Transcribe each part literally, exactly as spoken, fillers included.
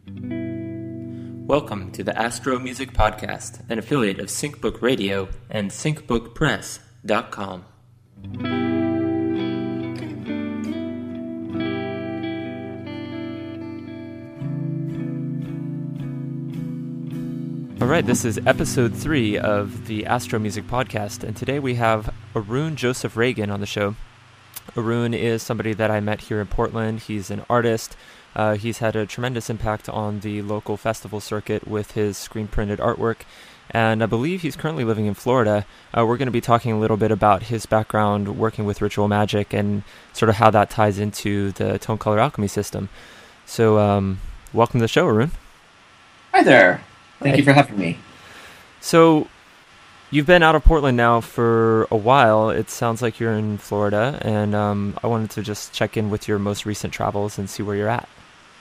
Welcome to the Astro Music Podcast, an affiliate of SyncBook Radio and sync book press dot com. All right, this is episode three of the Astro Music Podcast, and today we have Arun Joseph Reagan on the show. Arun is somebody that I met here in Portland. He's an artist. Uh, he's had a tremendous impact on the local festival circuit with his screen-printed artwork, and I believe he's currently living in Florida. Uh, we're going to be talking a little bit about his background working with ritual magic and sort of how that ties into the tone color alchemy system. So, um, welcome to the show, Arun. Hi there. Thank Hey. you for having me. So, you've been out of Portland now for a while. It sounds like you're in Florida, and um, I wanted to just check in with your most recent travels and see where you're at.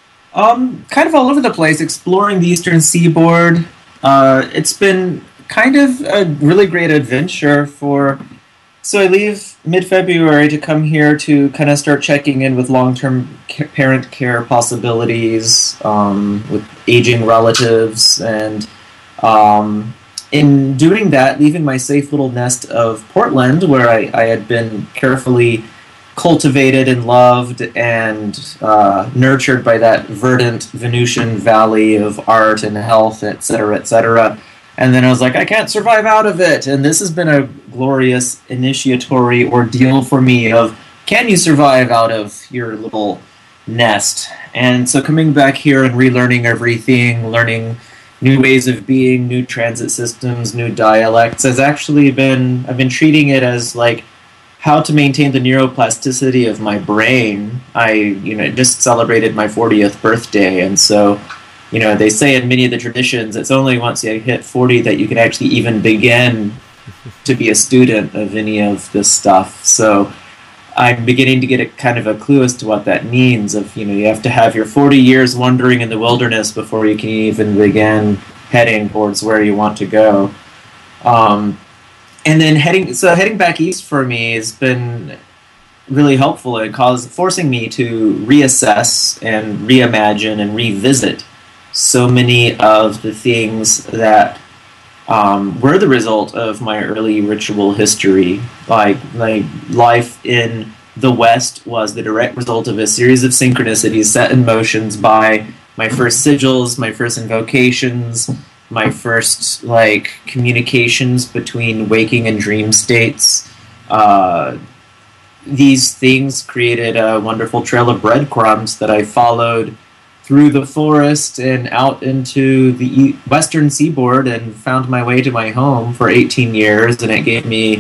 Um, kind of all over the place, exploring the eastern seaboard. Uh, it's been kind of a really great adventure for... So I leave mid-February to come here to kind of start checking in with long-term ca- parent care possibilities, um, with aging relatives, and um, in doing that, leaving my safe little nest of Portland, where I, I had been carefully cultivated and loved and uh, nurtured by that verdant Venusian valley of art and health, et cetera, et cetera. And then I was like, I can't survive out of it. And this has been a glorious initiatory ordeal for me of, can you survive out of your little nest? And so coming back here and relearning everything, learning new ways of being, new transit systems, new dialects, has actually been, I've been treating it as like, how to maintain the neuroplasticity of my brain. I, you know, just celebrated my fortieth birthday, and so, you know, they say in many of the traditions, it's only once you hit forty that you can actually even begin to be a student of any of this stuff. So I'm beginning to get a kind of a clue as to what that means of, you know, you have to have your forty years wandering in the wilderness before you can even begin heading towards where you want to go. Um, And then heading so heading back east for me has been really helpful in cause forcing me to reassess and reimagine and revisit so many of the things that um, were the result of my early ritual history. Like my life in the West was the direct result of a series of synchronicities set in motions by my first sigils, my first invocations, my first like communications between waking and dream states. Uh, these things created a wonderful trail of breadcrumbs that I followed through the forest and out into the e- western seaboard and found my way to my home for eighteen years, and it gave me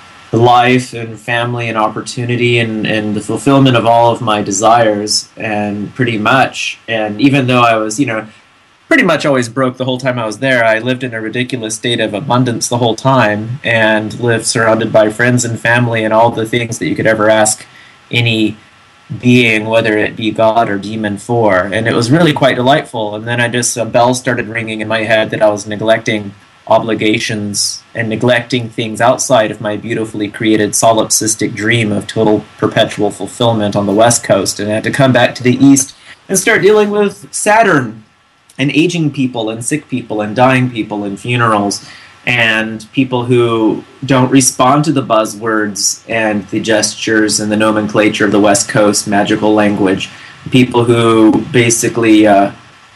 life and family and opportunity and, and the fulfillment of all of my desires, and pretty much. And even though I was, you know, pretty much always broke the whole time I was there, I lived in a ridiculous state of abundance the whole time and lived surrounded by friends and family and all the things that you could ever ask any being, whether it be God or demon, for. And it was really quite delightful. And then I just, a bell started ringing in my head that I was neglecting obligations and neglecting things outside of my beautifully created solipsistic dream of total perpetual fulfillment on the West Coast. And I had to come back to the East and start dealing with Saturn and aging people and sick people and dying people and funerals and people who don't respond to the buzzwords and the gestures and the nomenclature of the West Coast magical language. People who basically uh,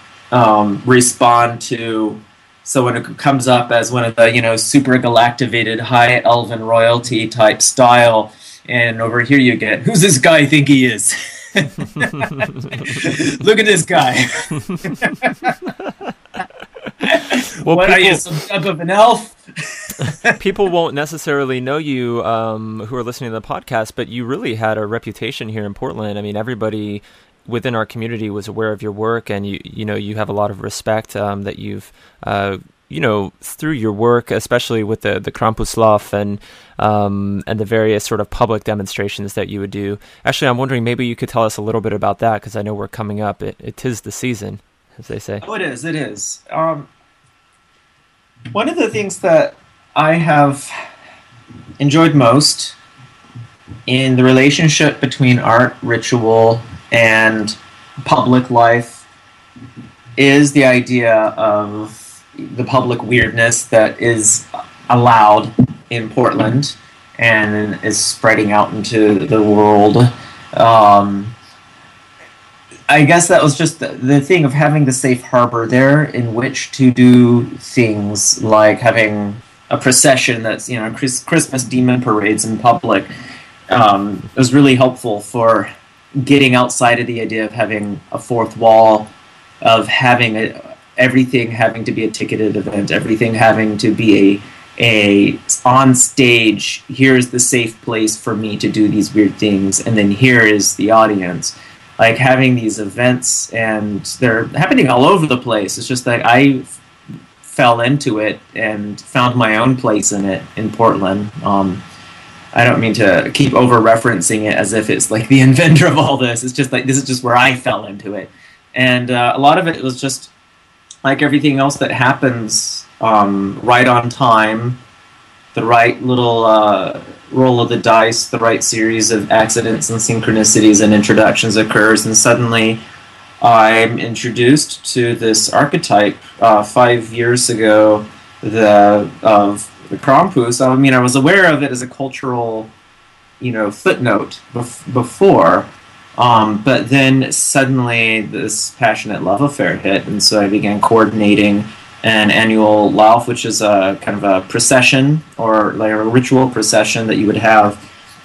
um, respond to someone who comes up as one of the, you know, super galactivated high elven royalty type style, and over here you get, who's this guy think he is? Look at this guy. Well, what people, are you, some type of an elf? people won't necessarily know you um, who are listening to the podcast, but you really had a reputation here in Portland. I mean, everybody within our community was aware of your work, and you you know you have a lot of respect um, that you've uh, you know through your work, especially with the the Krampuslauf and um, and the various sort of public demonstrations that you would do. Actually, I'm wondering maybe you could tell us a little bit about that, because I know we're coming up. It, it is the season, as they say. Oh, it is. It is. Um, one of the things that I have enjoyed most in the relationship between art, ritual, and public life is the idea of the public weirdness that is allowed in Portland and is spreading out into the world. Um, I guess that was just the, the thing of having the safe harbor there in which to do things like having a procession that's, you know, Chris, Christmas demon parades in public. Um, it was really helpful for getting outside of the idea of having a fourth wall, of having a, everything having to be a ticketed event, everything having to be a a on stage. Here's the safe place for me to do these weird things, and then here is the audience. Like having these events, and they're happening all over the place. It's just that I f- fell into it and found my own place in it in Portland. Um, I don't mean to keep over-referencing it as if it's like the inventor of all this. It's just like, this is just where I fell into it. And uh, a lot of it was just like everything else that happens, um, right on time, the right little uh, roll of the dice, the right series of accidents and synchronicities and introductions occurs, and suddenly I'm introduced to this archetype uh, five years ago, the of the Krampus. I mean, I was aware of it as a cultural, you know, footnote bef- before, um, but then suddenly this passionate love affair hit, and so I began coordinating an annual Lauf, which is a kind of a procession or like a ritual procession that you would have,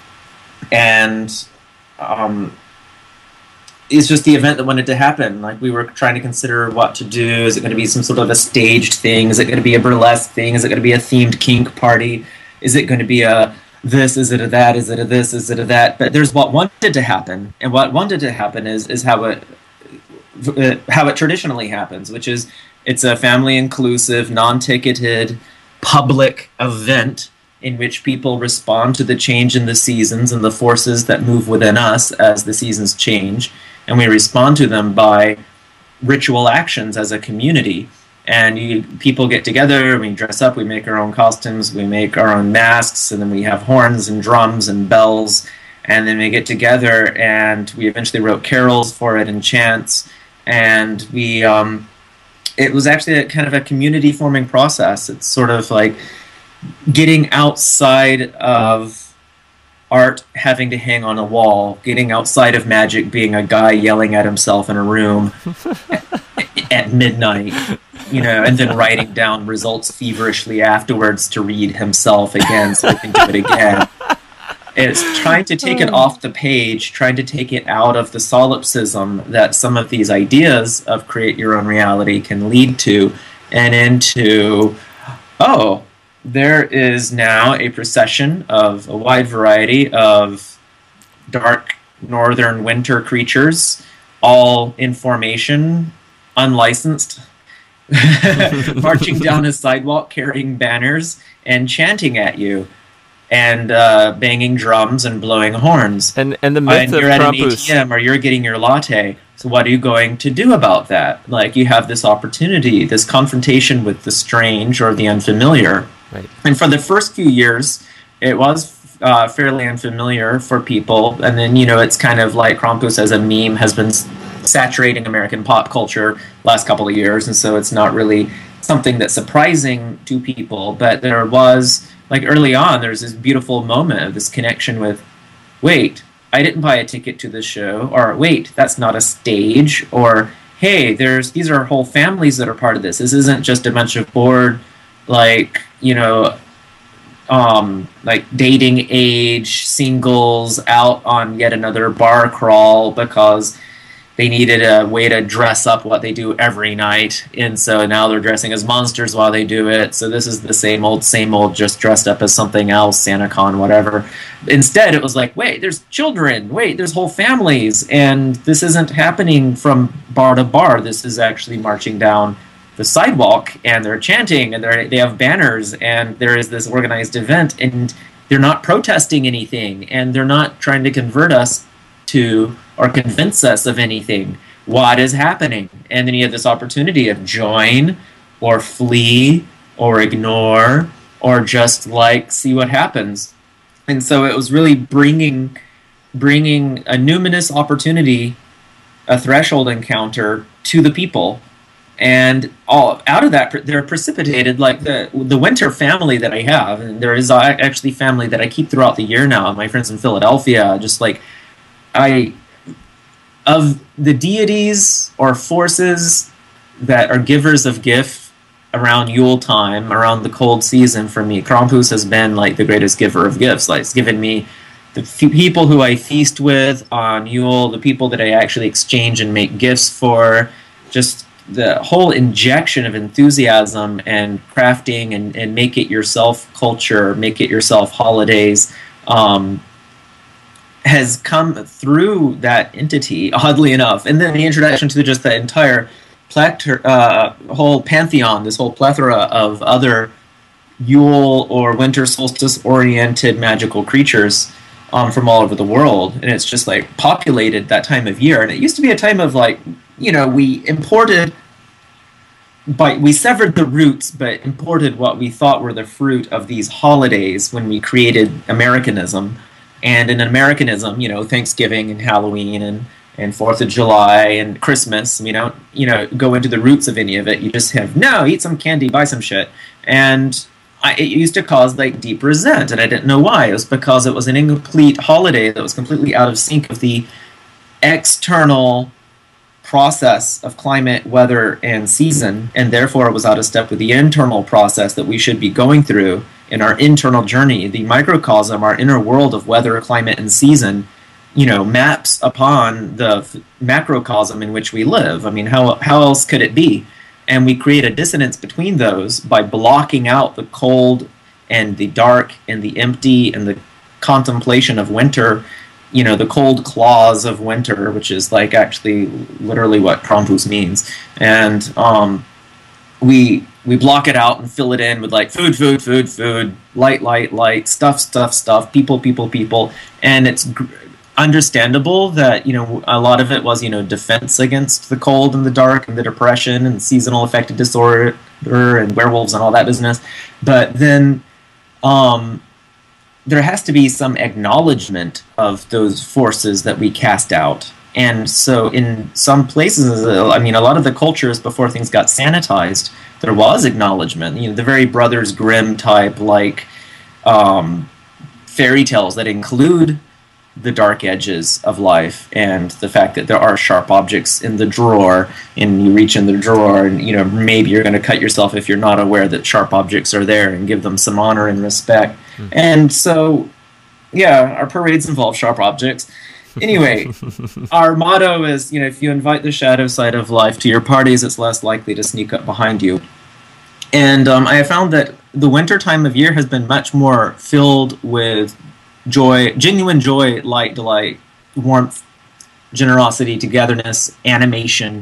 and um, it's just the event that wanted to happen. Like, we were trying to consider what to do. Is it going to be some sort of a staged thing? Is it going to be a burlesque thing? Is it going to be a themed kink party? Is it going to be a this? Is it a that? Is it a this? Is it a that? But there's what wanted to happen, and what wanted to happen is is how it how it traditionally happens, which is it's a family-inclusive, non-ticketed, public event in which people respond to the change in the seasons and the forces that move within us as the seasons change, and we respond to them by ritual actions as a community. And you, people get together, we dress up, we make our own costumes, we make our own masks, and then we have horns and drums and bells, and then we get together, and we eventually wrote carols for it and chants, and we... Um, It was actually a kind of a community-forming process. It's sort of like getting outside of art having to hang on a wall, getting outside of magic being a guy yelling at himself in a room at, at midnight, you know, and then writing down results feverishly afterwards to read himself again so he can do it again. It's trying to take it off the page, trying to take it out of the solipsism that some of these ideas of create your own reality can lead to, and into, oh, there is now a procession of a wide variety of dark northern winter creatures, all in formation, unlicensed, marching down a sidewalk carrying banners and chanting at you, and uh, banging drums and blowing horns. And and the myth and of you're at Krampus. an A T M or you're getting your latte. So what are you going to do about that? Like, you have this opportunity, this confrontation with the strange or the unfamiliar. Right. And for the first few years, it was uh, fairly unfamiliar for people. And then, you know, it's kind of like Krampus as a meme has been saturating American pop culture last couple of years. And so it's not really something that's surprising to people. But there was... Like, early on, there's this beautiful moment of this connection with, wait, I didn't buy a ticket to this show, or wait, that's not a stage, or hey, there's these are whole families that are part of this. This isn't just a bunch of bored, like, you know, um, like dating age singles out on yet another bar crawl because they needed a way to dress up what they do every night, and so now they're dressing as monsters while they do it. So this is the same old, same old, just dressed up as something else, SantaCon, whatever. Instead, it was like, wait, there's children, wait, there's whole families, and this isn't happening from bar to bar. This is actually marching down the sidewalk, and they're chanting, and they they have banners, and there is this organized event, and they're not protesting anything, and they're not trying to convert us to or convince us of anything. What is happening? And then you have this opportunity of join or flee or ignore or just like see what happens. And so it was really bringing bringing a numinous opportunity, a threshold encounter to the people, And all out of that, they're precipitated like the the winter family that I have, and there is actually family that I keep throughout the year now. My friends in Philadelphia, just like I, of the deities or forces that are givers of gift around Yule time, around the cold season, for me, Krampus has been like the greatest giver of gifts. Like, it's given me the few people who I feast with on Yule, the people that I actually exchange and make gifts for, just the whole injection of enthusiasm and crafting and, and make it yourself culture, make it yourself holidays, um, has come through that entity, oddly enough. And then the introduction to just the entire plethora, uh, whole pantheon, this whole plethora of other Yule or winter solstice-oriented magical creatures um, from all over the world. And it's just like populated that time of year. And it used to be a time of like, you know, we imported, but we severed the roots, but imported what we thought were the fruit of these holidays when we created Americanism. And in Americanism, you know, Thanksgiving and Halloween and, and Fourth of July and Christmas, we don't, you know, go into the roots of any of it. You just have, no, eat some candy, buy some shit. And I, it used to cause like deep resent, and I didn't know why. It was because it was an incomplete holiday that was completely out of sync with the external process of climate, weather, and season, and therefore it was out of step with the internal process that we should be going through in our internal journey. The microcosm, our inner world of weather, climate, and season, you know, maps upon the f- macrocosm in which we live. I mean, how how else could it be? And we create a dissonance between those by blocking out the cold and the dark and the empty and the contemplation of winter, you know, the cold claws of winter, which is like actually literally what Krampus means. And um, we we block it out and fill it in with like food, food, food, food, light, light, light, stuff, stuff, stuff, people, people, people. And it's gr- understandable that, you know, a lot of it was, you know, defense against the cold and the dark and the depression and seasonal affective disorder and werewolves and all that business. But then um, there has to be some acknowledgement of those forces that we cast out. And so in some places, I mean, a lot of the cultures before things got sanitized, there was acknowledgement. You know, the very Brothers Grimm type, like, um, fairy tales that include the dark edges of life and the fact that there are sharp objects in the drawer, and you reach in the drawer and, you know, maybe you're going to cut yourself if you're not aware that sharp objects are there, and give them some honor and respect. Mm-hmm. And so, yeah, our parades involve sharp objects. Anyway, our motto is, you know, if you invite the shadow side of life to your parties, it's less likely to sneak up behind you. And um, I have found that the winter time of year has been much more filled with joy, genuine joy, light, delight, warmth, generosity, togetherness, animation,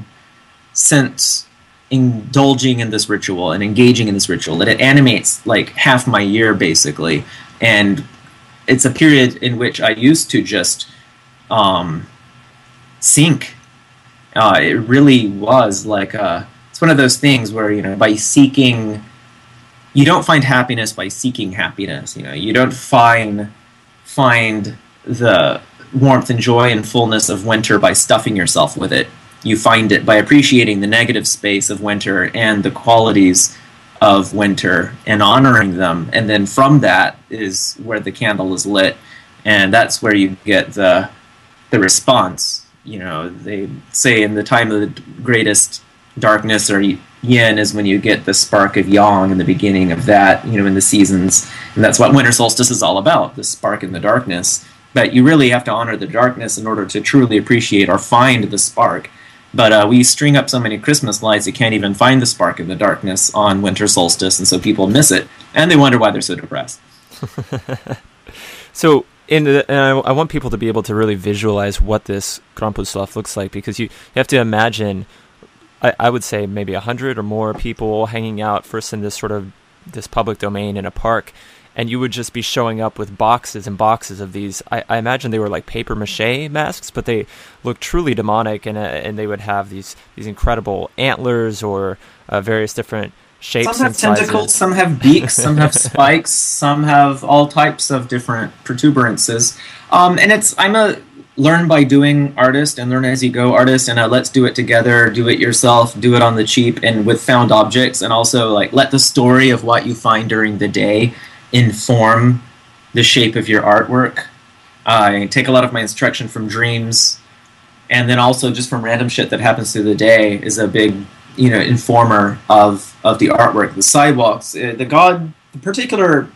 since indulging in this ritual and engaging in this ritual. That it animates like half my year, basically. And it's a period in which I used to just um, sink. Uh, it really was like a, it's one of those things where, you know, by seeking, you don't find happiness by seeking happiness. You know, you don't find find the warmth and joy and fullness of winter by stuffing yourself with it. You find it by appreciating the negative space of winter and the qualities of winter and honoring them. And then from that is where the candle is lit, and that's where you get the the response. You know, they say in the time of the greatest darkness or yin is when you get the spark of yang in the beginning of that, you know, in the seasons. And that's what winter solstice is all about, the spark in the darkness. But you really have to honor the darkness in order to truly appreciate or find the spark. But uh, we string up so many Christmas lights, you can't even find the spark in the darkness on winter solstice, and so people miss it. And they wonder why they're so depressed. So, in the, and I, I want people to be able to really visualize what this Krampus stuff looks like, because you, you have to imagine, I, I would say maybe a hundred or more people hanging out first in this sort of this public domain in a park, and you would just be showing up with boxes and boxes of these. I, I imagine they were like paper mache masks, but they looked truly demonic, and uh, and they would have these these incredible antlers or uh, various different shapes. Some have tentacles, some have beaks, some have spikes, some have all types of different protuberances. Um, and it's I'm a learn by doing artist and learn as you go artist, and a let's do it together, do it yourself, do it on the cheap and with found objects, and also like let the story of what you find during the day inform the shape of your artwork. I take a lot of my instruction from dreams, and then also just from random shit that happens through the day is a big, you know, informer of of the artwork. The sidewalks, uh, the god, the particular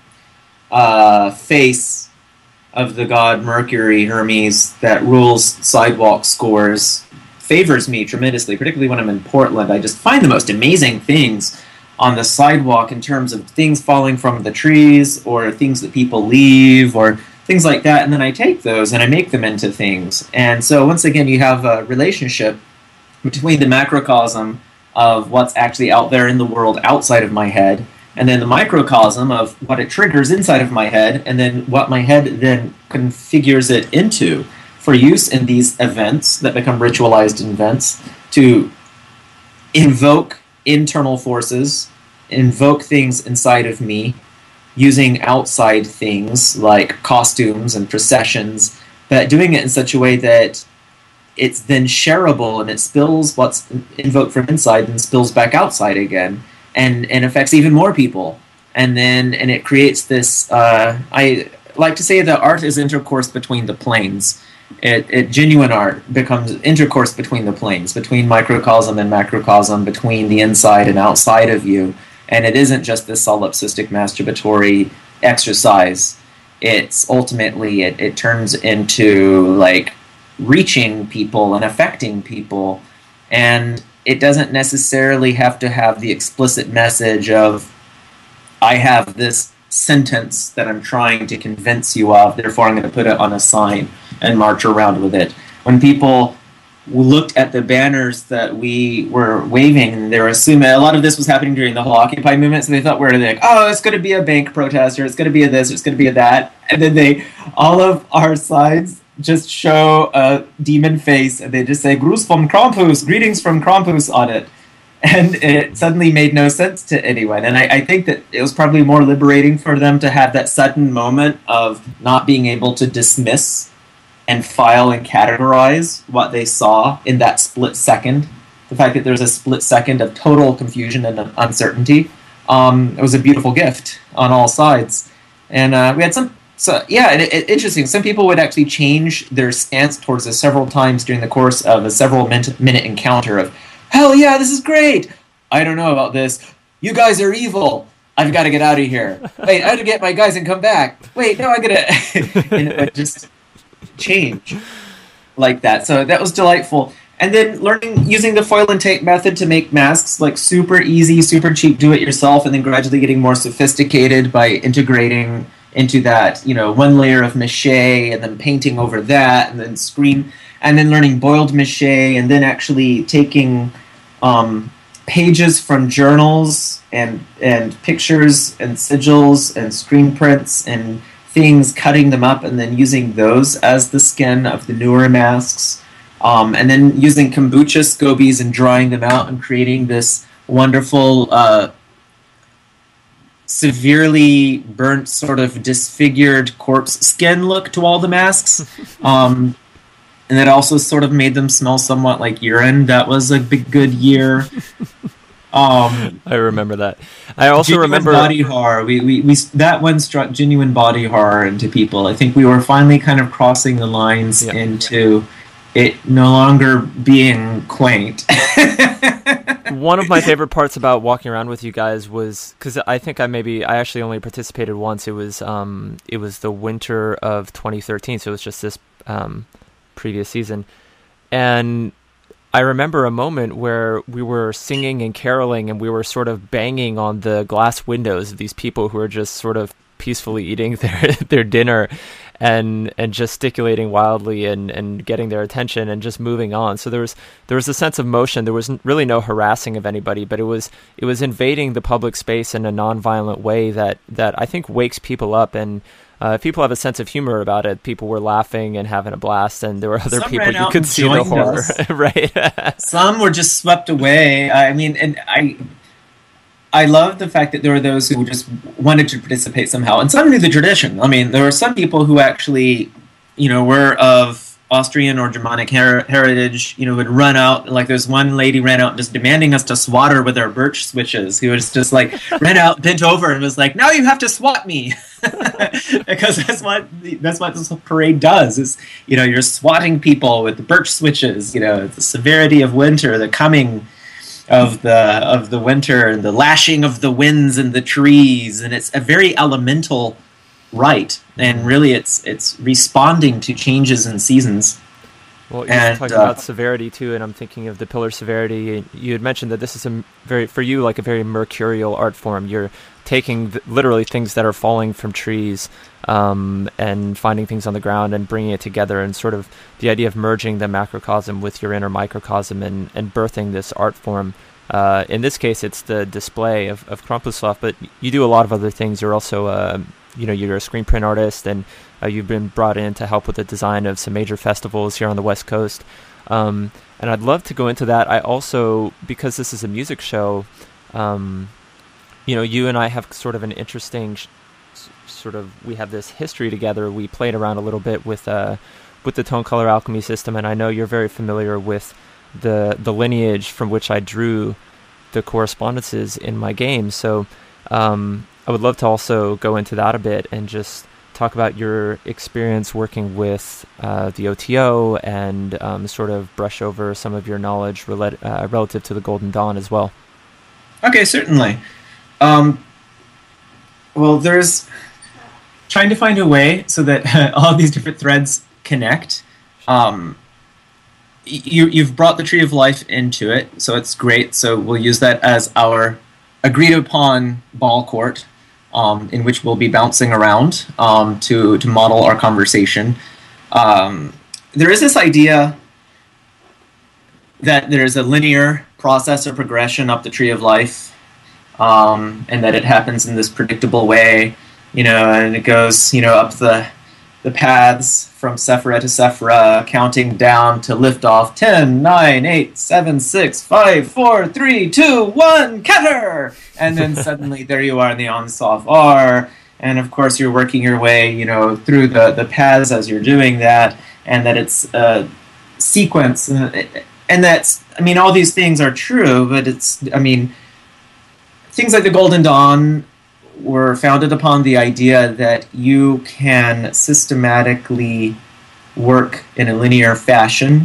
uh, face of the god Mercury, Hermes, that rules sidewalk scores, favors me tremendously, particularly when I'm in Portland. I just find the most amazing things on the sidewalk in terms of things falling from the trees or things that people leave or things like that, and then I take those and I make them into things. And so once again, you have a relationship between the macrocosm of what's actually out there in the world outside of my head, and then the microcosm of what it triggers inside of my head, and then what my head then configures it into for use in these events that become ritualized events to invoke internal forces, invoke things inside of me, using outside things like costumes and processions, but doing it in such a way that it's then shareable and it spills what's invoked from inside and spills back outside again. And, and affects even more people, and then and it creates this. Uh, I like to say that art is intercourse between the planes. It, it genuine art becomes intercourse between the planes, between microcosm and macrocosm, between the inside and outside of you. And it isn't just this solipsistic masturbatory exercise. It's ultimately it, it turns into like reaching people and affecting people, and it doesn't necessarily have to have the explicit message of, I have this sentence that I'm trying to convince you of, therefore I'm going to put it on a sign and march around with it. When people looked at the banners that we were waving, they were assuming, a lot of this was happening during the whole Occupy movement, so they thought we were like, oh, it's going to be a bank protest, or it's going to be a this, or it's going to be a that, and then they, all of our sides just show a demon face, and they just say "Gruß vom Krampus," greetings from Krampus on it, and it suddenly made no sense to anyone. And I, I think that it was probably more liberating for them to have that sudden moment of not being able to dismiss and file and categorize what they saw in that split second. The fact that there's a split second of total confusion and uncertainty, um, it was a beautiful gift on all sides. And uh, we had some. So, yeah, it, it, interesting. Some people would actually change their stance towards us several times during the course of a several minute, minute encounter of, hell yeah, this is great. I don't know about this. You guys are evil. I've got to get out of here. Wait, I have to get my guys and come back. Wait, no, I got to... And it would just change like that. So that was delightful. And then learning, using the foil and tape method to make masks, like super easy, super cheap, do it yourself, and then gradually getting more sophisticated by integrating into that, you know, one layer of mache and then painting over that and then screen, and then learning boiled mache, and then actually taking um, pages from journals and and pictures and sigils and screen prints and things, cutting them up and then using those as the skin of the newer masks, um, and then using kombucha scobies and drying them out and creating this wonderful uh, severely burnt, sort of disfigured corpse skin look to all the masks. Um, and it also sort of made them smell somewhat like urine. That was a big good year. Um, I remember that. I also genuine remember body horror. We, we we that one struck genuine body horror into people. I think we were finally kind of crossing the lines yeah. into it no longer being quaint. One of my favorite parts about walking around with you guys was, because I think I maybe I actually only participated once. It was um it was the winter of twenty thirteen, so it was just this um previous season, and I remember a moment where we were singing and caroling, and we were sort of banging on the glass windows of these people who were just sort of peacefully eating their their dinner and and gesticulating wildly and and getting their attention and just moving on. So there was there was a sense of motion. There was really no harassing of anybody, but it was it was invading the public space in a non-violent way that that I think wakes people up. And uh, if people have a sense of humor about it, people were laughing and having a blast, and there were other Some people you could see the horror. Right. Some were just swept away. I mean, and I I love the fact that there were those who just wanted to participate somehow, and some knew the tradition. I mean, there were some people who actually, you know, were of Austrian or Germanic her- heritage, you know, would run out. Like there's one lady ran out just demanding us to swat her with our birch switches. Who was just like ran out, bent over, and was like, "Now you have to swat me," because that's what that's what this parade does. Is you know you're swatting people with the birch switches. You know the severity of winter, the coming of the of the winter, and the lashing of the winds and the trees, and it's a very elemental rite, and really it's it's responding to changes in seasons. Well, you're and, talking uh, about severity too, and I'm thinking of the pillar severity. You had mentioned that this is a very, for you, like a very mercurial art form. You're taking th- literally things that are falling from trees um, and finding things on the ground and bringing it together, and sort of the idea of merging the macrocosm with your inner microcosm and, and birthing this art form. Uh, in this case, it's the display of, of Krampuslauf, but you do a lot of other things. You're also uh, you know, you're a screen print artist, and uh, you've been brought in to help with the design of some major festivals here on the West Coast. Um, and I'd love to go into that. I also, because this is a music show, um, you know, you and I have sort of an interesting sh- sort of, we have this history together. We played around a little bit with uh, with the tone color alchemy system, and I know you're very familiar with the the lineage from which I drew the correspondences in my game. So um, I would love to also go into that a bit and just talk about your experience working with uh, the O T O and um, sort of brush over some of your knowledge rel- uh, relative to the Golden Dawn as well. Okay, certainly. Um, well, there's trying to find a way so that uh, all these different threads connect. Um, you, you've brought the Tree of Life into it, so it's great. So we'll use that as our agreed upon ball court, um, in which we'll be bouncing around um, to, to model our conversation. Um, there is this idea that there's a linear process or progression up the Tree of Life, um, and that it happens in this predictable way, you know, and it goes, you know, up the the paths from Sephira to Sephira, counting down to liftoff. ten, nine, eight, seven, six, five, four, three, two, one, Keter! And then suddenly there you are in the Ansof R, and of course you're working your way, you know, through the, the paths as you're doing that, and that it's a sequence, and that's, I mean, all these things are true, but it's, I mean, things like the Golden Dawn were founded upon the idea that you can systematically work in a linear fashion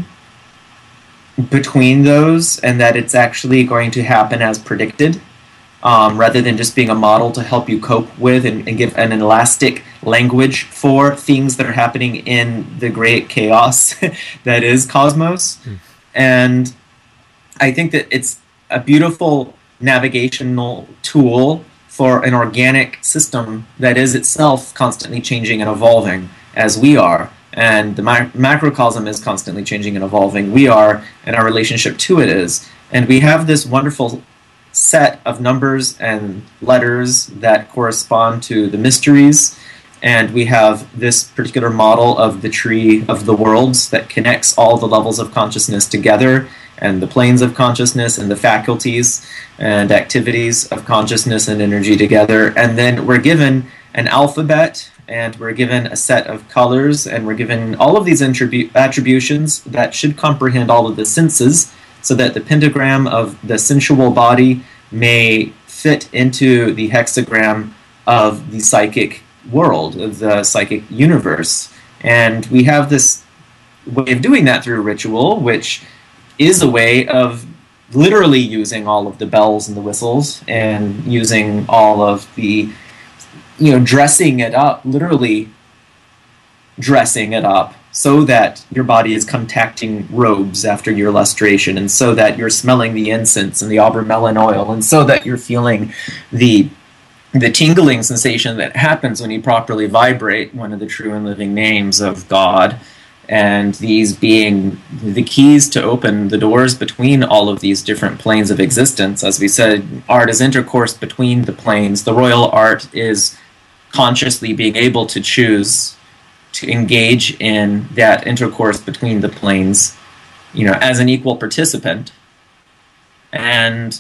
between those, and that it's actually going to happen as predicted, um, rather than just being a model to help you cope with and, and give an elastic language for things that are happening in the great chaos that is Cosmos. Mm. And I think that it's a beautiful navigational tool for an organic system that is itself constantly changing and evolving, as we are. And the ma- macrocosm is constantly changing and evolving. We are, and our relationship to it is. And we have this wonderful set of numbers and letters that correspond to the mysteries. And we have this particular model of the tree of the worlds that connects all the levels of consciousness together, and the planes of consciousness and the faculties and activities of consciousness and energy together. And then we're given an alphabet, and we're given a set of colors, and we're given all of these attribu- attributions that should comprehend all of the senses, so that the pentagram of the sensual body may fit into the hexagram of the psychic world, of the psychic universe. And we have this way of doing that through ritual, which is a way of literally using all of the bells and the whistles, and using all of the, you know, dressing it up, literally dressing it up, so that your body is contacting robes after your lustration, and so that you're smelling the incense and the aubermelon oil, and so that you're feeling the the tingling sensation that happens when you properly vibrate one of the true and living names of God. And these being the keys to open the doors between all of these different planes of existence. As we said, art is intercourse between the planes. The royal art is consciously being able to choose to engage in that intercourse between the planes, you know, as an equal participant. And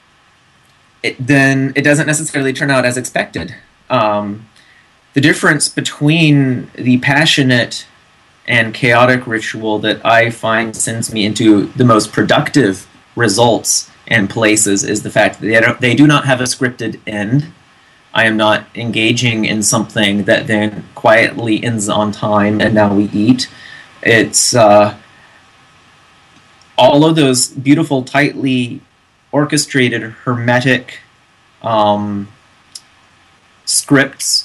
it, then it doesn't necessarily turn out as expected. Um, the difference between the passionate and chaotic ritual that I find sends me into the most productive results and places is the fact that they, don't, they do not have a scripted end. I am not engaging in something that then quietly ends on time and now we eat. It's uh, all of those beautiful, tightly orchestrated, hermetic um, scripts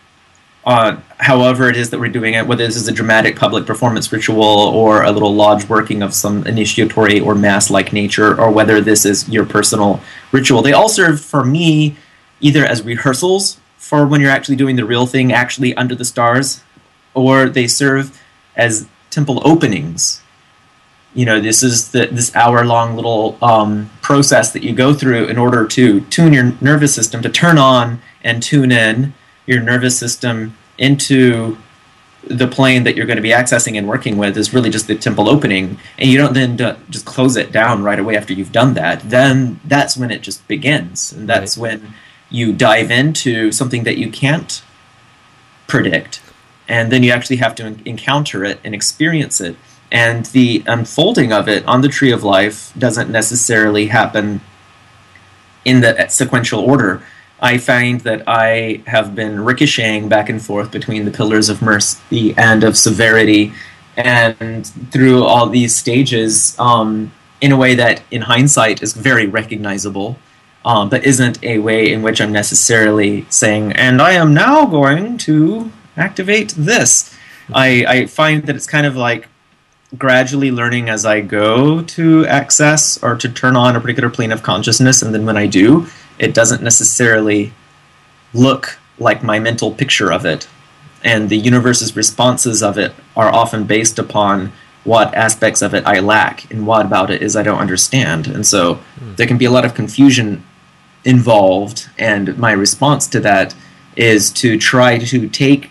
on however it is that we're doing it, whether this is a dramatic public performance ritual or a little lodge working of some initiatory or mass-like nature, or whether this is your personal ritual. They all serve for me either as rehearsals for when you're actually doing the real thing, actually under the stars, or they serve as temple openings. You know, this is the, this hour-long little um, process that you go through in order to tune your nervous system, to turn on and tune in your nervous system into the plane that you're going to be accessing and working with is really just the temple opening. And you don't then do, just close it down right away after you've done that. Then that's when it just begins. And that's right. When you dive into something that you can't predict. And then you actually have to encounter it and experience it. And the unfolding of it on the Tree of Life doesn't necessarily happen in the sequential order. I find that I have been ricocheting back and forth between the pillars of mercy and of severity, and through all these stages um, in a way that, in hindsight, is very recognizable, um, but isn't a way in which I'm necessarily saying, and I am now going to activate this. I, I find that it's kind of like gradually learning as I go to access or to turn on a particular plane of consciousness, and then when I do, it doesn't necessarily look like my mental picture of it. And the universe's responses of it are often based upon what aspects of it I lack and what about it is I don't understand. And so mm. there can be a lot of confusion involved, and my response to that is to try to take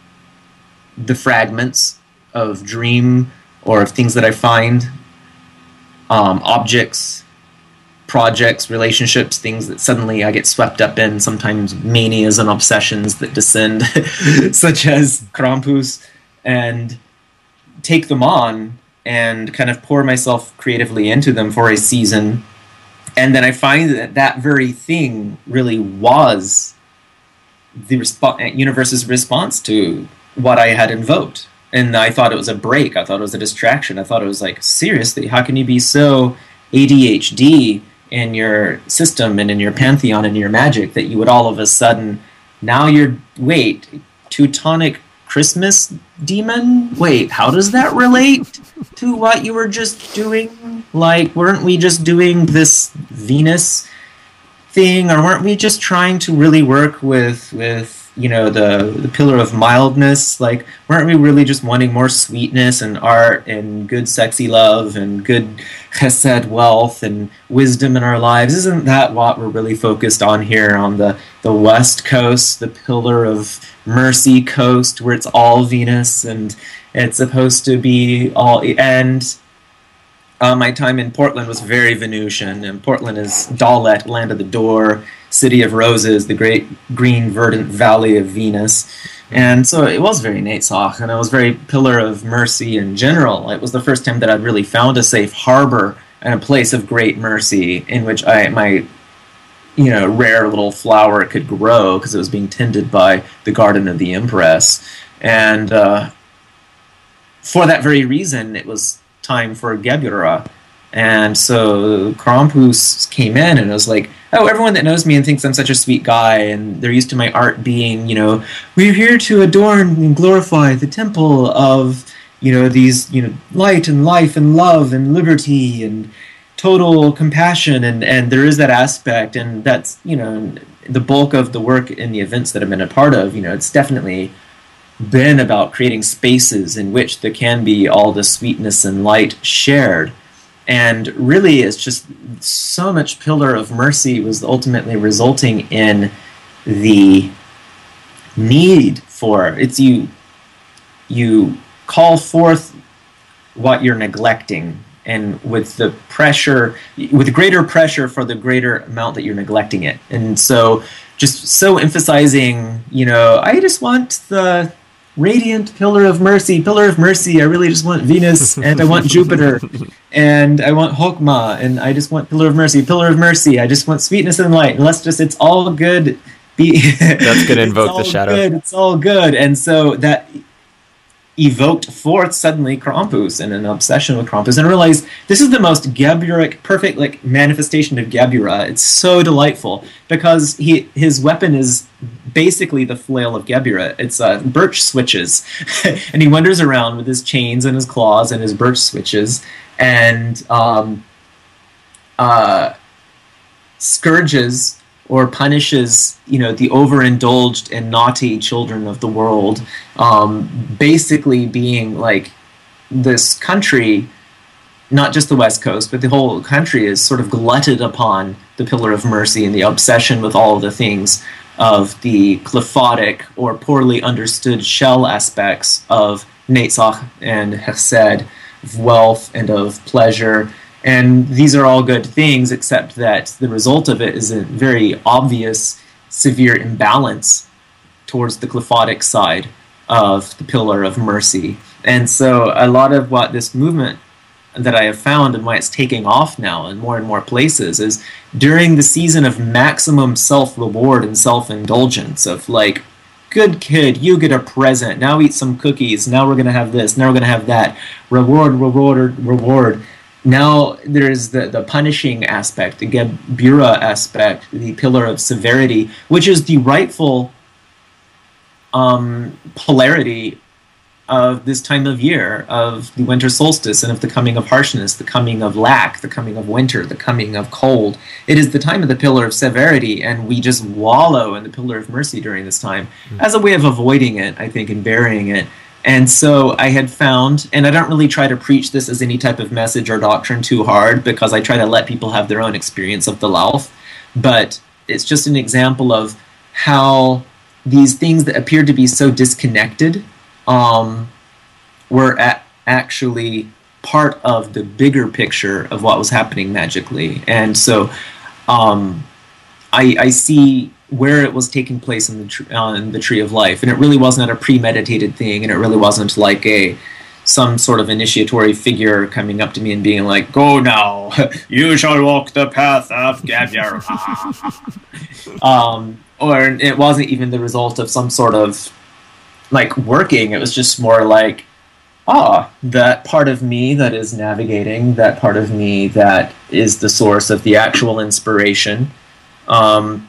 the fragments of dream or of things that I find, um, objects, projects, relationships, things that suddenly I get swept up in, sometimes manias and obsessions that descend, such as Krampus, and take them on and kind of pour myself creatively into them for a season. And then I find that that very thing really was the resp- universe's response to what I had invoked. And I thought it was a break. I thought it was a distraction. I thought it was like, seriously, how can you be so A D H D in your system and in your pantheon and your magic that you would all of a sudden, now you're, wait, Teutonic Christmas demon? Wait, how does that relate to what you were just doing? Like, weren't we just doing this Venus thing, or weren't we just trying to really work with, with you know, the, the pillar of mildness? Like, weren't we really just wanting more sweetness and art and good sexy love and good chesed wealth and wisdom in our lives? Isn't that what we're really focused on here on the, the West Coast, the pillar of mercy coast, where it's all Venus and it's supposed to be all... And uh, my time in Portland was very Venusian, and Portland is Dalet, land of the door, city of roses, the great green verdant valley of Venus. And so it was very Netzach, and it was very pillar of mercy in general. It was the first time that I'd really found a safe harbor and a place of great mercy in which I my you know rare little flower could grow, because it was being tended by the Garden of the Empress. And uh, for that very reason, it was time for Gebura. And so Krampus came in and it was like, oh, everyone that knows me and thinks I'm such a sweet guy, and they're used to my art being, you know, we're here to adorn and glorify the temple of, you know, these, you know, light and life and love and liberty and total compassion. And, and there is that aspect, and that's, you know, the bulk of the work in the events that I've been a part of. You know, it's definitely been about creating spaces in which there can be all the sweetness and light shared. And really, it's just so much pillar of mercy was ultimately resulting in the need for it's you. You call forth what you're neglecting, and with the pressure, with greater pressure for the greater amount that you're neglecting it. And so, just so emphasizing, you know, I just want the radiant pillar of mercy, pillar of mercy. I really just want Venus, and I want Jupiter, and I want Hokmah, and I just want pillar of mercy, pillar of mercy. I just want sweetness and light. And let's just, it's all good. Be That's going to invoke the shadow. Good. It's all good. And so that evoked forth suddenly Krampus and an obsession with Krampus, and I realized this is the most Geburic, perfect like manifestation of Gebura. It's so delightful because he his weapon is basically the flail of Gebura. It's uh, birch switches, and he wanders around with his chains and his claws and his birch switches, and um, uh, scourges or punishes, you know, the overindulged and naughty children of the world, um, basically being like this country, not just the West Coast, but the whole country is sort of glutted upon the Pillar of Mercy and the obsession with all of the things of the qliphothic or poorly understood shell aspects of Netzach and Hesed, of wealth and of pleasure. And these are all good things, except that the result of it is a very obvious, severe imbalance towards the qliphothic side of the Pillar of Mercy. And so a lot of what this movement that I have found and why it's taking off now in more and more places is during the season of maximum self-reward and self-indulgence of like, good kid, you get a present, now eat some cookies, now we're going to have this, now we're going to have that, reward, reward, reward. Now there's the, the punishing aspect, the Gebura aspect, the Pillar of Severity, which is the rightful um, polarity of this time of year, of the winter solstice and of the coming of harshness, the coming of lack, the coming of winter, the coming of cold. It is the time of the Pillar of Severity, and we just wallow in the Pillar of Mercy during this time mm-hmm. as a way of avoiding it, I think, and burying it. And so I had found, and I don't really try to preach this as any type of message or doctrine too hard, because I try to let people have their own experience of the Lauf, but it's just an example of how these things that appeared to be so disconnected um, were a- actually part of the bigger picture of what was happening magically. And so um, I, I see where it was taking place in the tr- uh, in the Tree of Life, and it really wasn't a premeditated thing, and it really wasn't like a some sort of initiatory figure coming up to me and being like, "Go now, you shall walk the path of Gebura." um, or it wasn't even the result of some sort of like working. It was just more like, ah, that part of me that is navigating, that part of me that is the source of the actual inspiration. Um,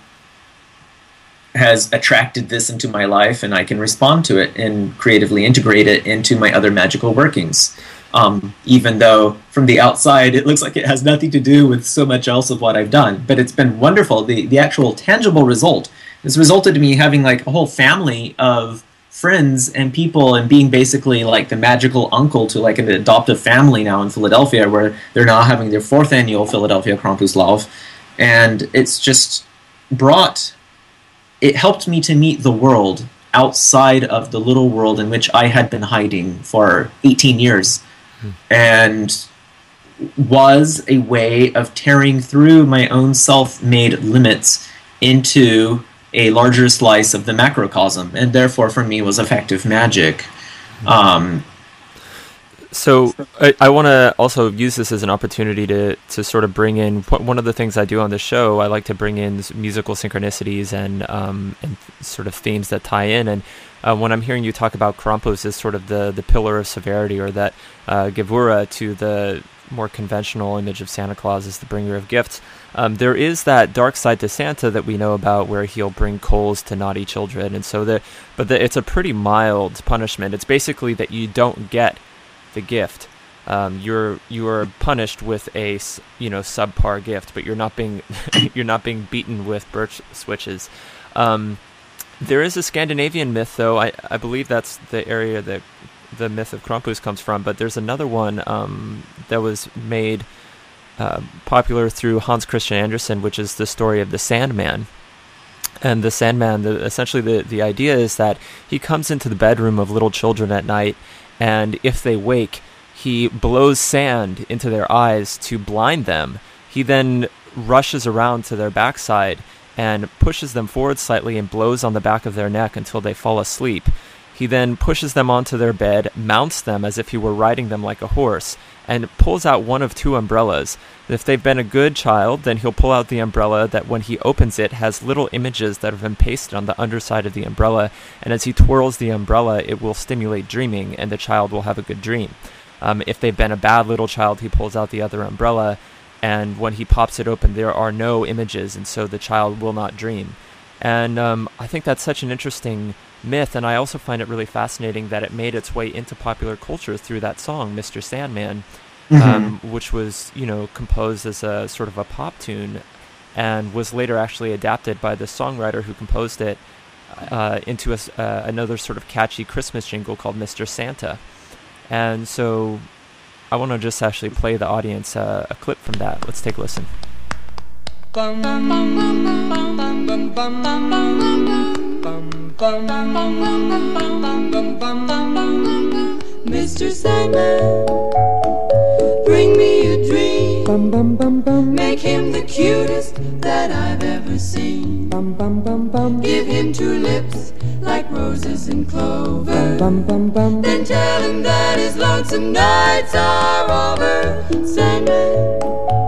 has attracted this into my life, and I can respond to it and creatively integrate it into my other magical workings. Um, even though from the outside it looks like it has nothing to do with so much else of what I've done. But it's been wonderful. The the actual tangible result has resulted in me having like a whole family of friends and people and being basically like the magical uncle to like an adoptive family now in Philadelphia, where they're now having their fourth annual Philadelphia Krampuslauf. And it's just brought... It helped me to meet the world outside of the little world in which I had been hiding for eighteen years, hmm. and was a way of tearing through my own self-made limits into a larger slice of the macrocosm, and therefore for me was effective magic. Um, So I, I want to also use this as an opportunity to, to sort of bring in one of the things I do on the show. I like to bring in musical synchronicities and um, and sort of themes that tie in. And uh, when I'm hearing you talk about Krampus as sort of the, the pillar of severity, or that uh, Gebura to the more conventional image of Santa Claus as the bringer of gifts, um, there is that dark side to Santa that we know about, where he'll bring coals to naughty children. And so the but the, it's a pretty mild punishment. It's basically that you don't get the gift. Um, you're you are punished with a you know subpar gift, but you're not being you're not being beaten with birch switches. Um, there is a Scandinavian myth, though. I, I believe that's the area that the myth of Krampus comes from. But there's another one um, that was made uh, popular through Hans Christian Andersen, which is the story of the Sandman. And the Sandman, the, essentially the the idea is that he comes into the bedroom of little children at night, and if they wake, he blows sand into their eyes to blind them. He then rushes around to their backside and pushes them forward slightly and blows on the back of their neck until they fall asleep. He then pushes them onto their bed, mounts them as if he were riding them like a horse, and pulls out one of two umbrellas. If they've been a good child, then he'll pull out the umbrella that when he opens it has little images that have been pasted on the underside of the umbrella, and as he twirls the umbrella, it will stimulate dreaming, and the child will have a good dream. Um, if they've been a bad little child, he pulls out the other umbrella, and when he pops it open, there are no images, and so the child will not dream. And um, I think that's such an interesting myth, and I also find it really fascinating that it made its way into popular culture through that song, Mister Sandman, mm-hmm. um, which was, you know, composed as a sort of a pop tune, and was later actually adapted by the songwriter who composed it uh, into a, uh, another sort of catchy Christmas jingle called Mister Santa. And so I want to just actually play the audience uh, a clip from that. Let's take a listen. Bum, bum, bum, bum, bum, bum, bum, bum, bum, bum, bum, bum. Mister Sandman, bring me a dream. Bum, bum, bum, bum. Make him the cutest that I've ever seen. Bum, bum, bum, bum. Give him two lips like roses and clover. Bum, bum, bum. Then tell him that his lonesome nights are over. Sandman,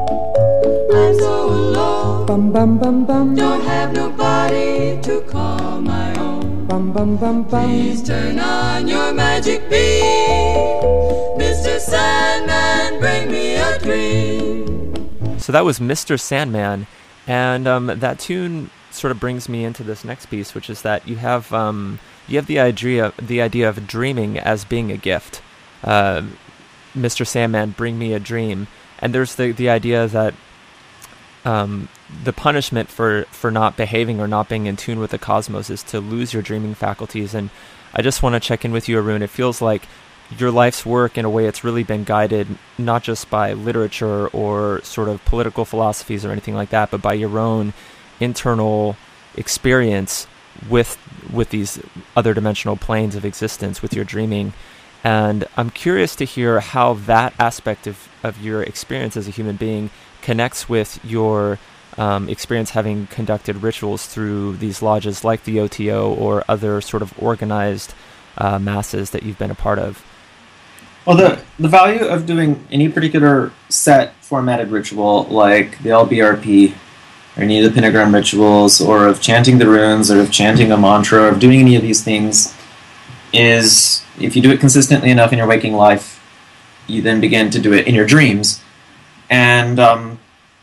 I'm so alone. Bum, bum, bum, bum. Don't have nobody to call my own. Bum, bum, bum, bum. Please turn on your magic beam. Mister Sandman, bring me a dream. So that was Mister Sandman, and um, that tune sort of brings me into this next piece, which is that you have um, you have the idea the idea of dreaming as being a gift. Uh, Mister Sandman, bring me a dream, and there's the the idea that Um, the punishment for, for not behaving or not being in tune with the cosmos is to lose your dreaming faculties. And I just want to check in with you, Arun. It feels like your life's work, in a way, it's really been guided not just by literature or sort of political philosophies or anything like that, but by your own internal experience with with these other dimensional planes of existence, with your dreaming. And I'm curious to hear how that aspect of, of your experience as a human being connects with your um, experience having conducted rituals through these lodges like the O T O or other sort of organized uh, masses that you've been a part of. Well, the, the value of doing any particular set formatted ritual like the L B R P or any of the pentagram rituals, or of chanting the runes, or of chanting a mantra, or of doing any of these things, is if you do it consistently enough in your waking life, you then begin to do it in your dreams. And um,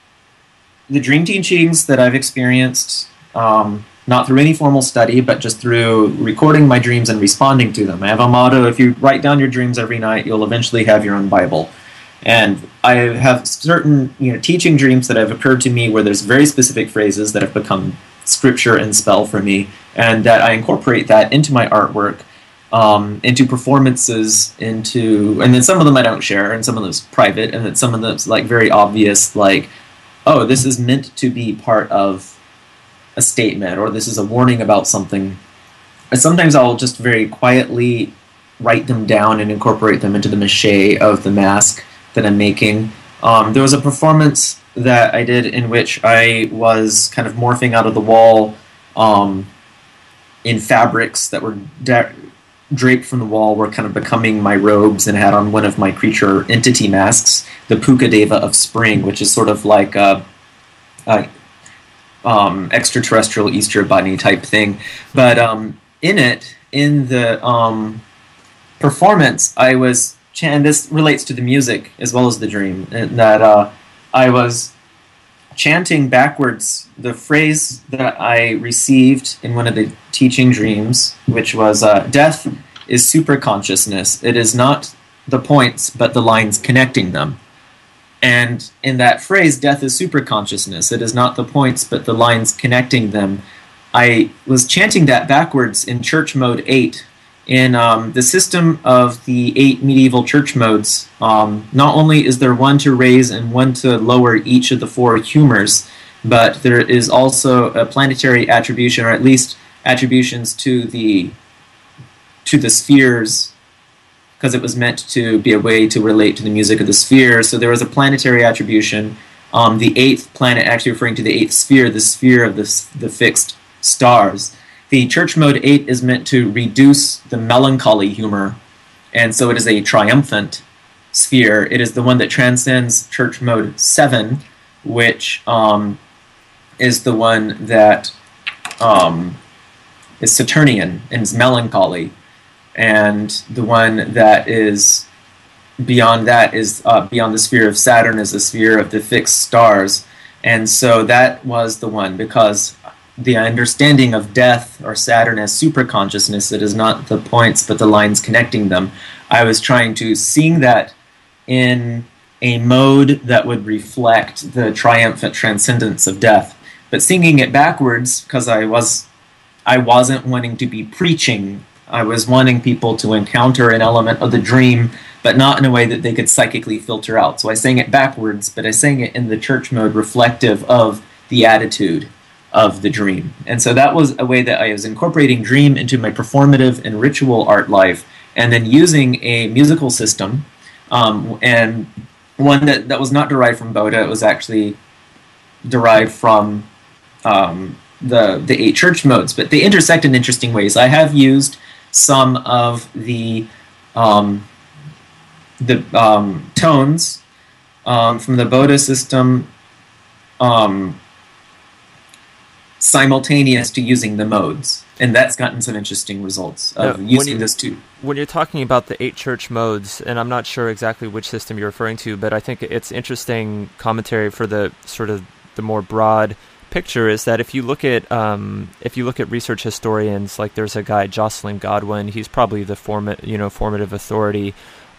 the dream teachings that I've experienced, um, not through any formal study, but just through recording my dreams and responding to them. I have a motto: if you write down your dreams every night, you'll eventually have your own Bible. And I have certain, you know, teaching dreams that have occurred to me where there's very specific phrases that have become scripture and spell for me, and that I incorporate that into my artwork, um, into performances, into, and then some of them I don't share, and some of them's private, and then some of them's like very obvious, like, oh, this is meant to be part of a statement, or this is a warning about something. And sometimes I'll just very quietly write them down and incorporate them into the mache of the mask that I'm making. Um, there was a performance that I did in which I was kind of morphing out of the wall um, in fabrics that were da- draped from the wall, were kind of becoming my robes, and had on one of my creature entity masks, the Puka Deva of Spring, which is sort of like a, a um, extraterrestrial Easter bunny type thing. But um, in it, in the um, performance, I was, ch- and this relates to the music as well as the dream, and that uh, I was chanting backwards the phrase that I received in one of the teaching dreams, which was, uh, death is superconsciousness. It is not the points, but the lines connecting them. And in that phrase, death is superconsciousness. It is not the points, but the lines connecting them. I was chanting that backwards in church mode eight. In um, the system of the eight medieval church modes, um, not only is there one to raise and one to lower each of the four humors, but there is also a planetary attribution, or at least attributions to the to the spheres, because it was meant to be a way to relate to the music of the spheres. So there was a planetary attribution. Um, the eighth planet actually referring to the eighth sphere, the sphere of the the fixed stars. the church mode eight is meant to reduce the melancholy humor, and so it is a triumphant sphere. It is the one that transcends church mode seven, which um, is the one that um, is Saturnian and is melancholy, and the one that is beyond that is uh, beyond the sphere of Saturn is the sphere of the fixed stars. And so that was the one, because the understanding of death or Saturn as superconsciousness, it is not the points but the lines connecting them. I was trying to sing that in a mode that would reflect the triumphant transcendence of death, but singing it backwards, because I was I wasn't wanting to be preaching. I was wanting people to encounter an element of the dream, but not in a way that they could psychically filter out. So I sang it backwards, but I sang it in the church mode reflective of the attitude of the dream. And so that was a way that I was incorporating dream into my performative and ritual art life, and then using a musical system, um, and one that, that was not derived from Boda. It was actually derived from um, the, the eight church modes, but they intersect in interesting ways. I have used some of the um, the um, tones um, from the Boda system um, simultaneous to using the modes, and that's gotten some interesting results of now, using you, this too. When you're talking about the eight church modes, and I'm not sure exactly which system you're referring to, but I think it's interesting commentary for the sort of the more broad picture is that if you look at um, if you look at research historians, like there's a guy Jocelyn Godwin, he's probably the form you know formative authority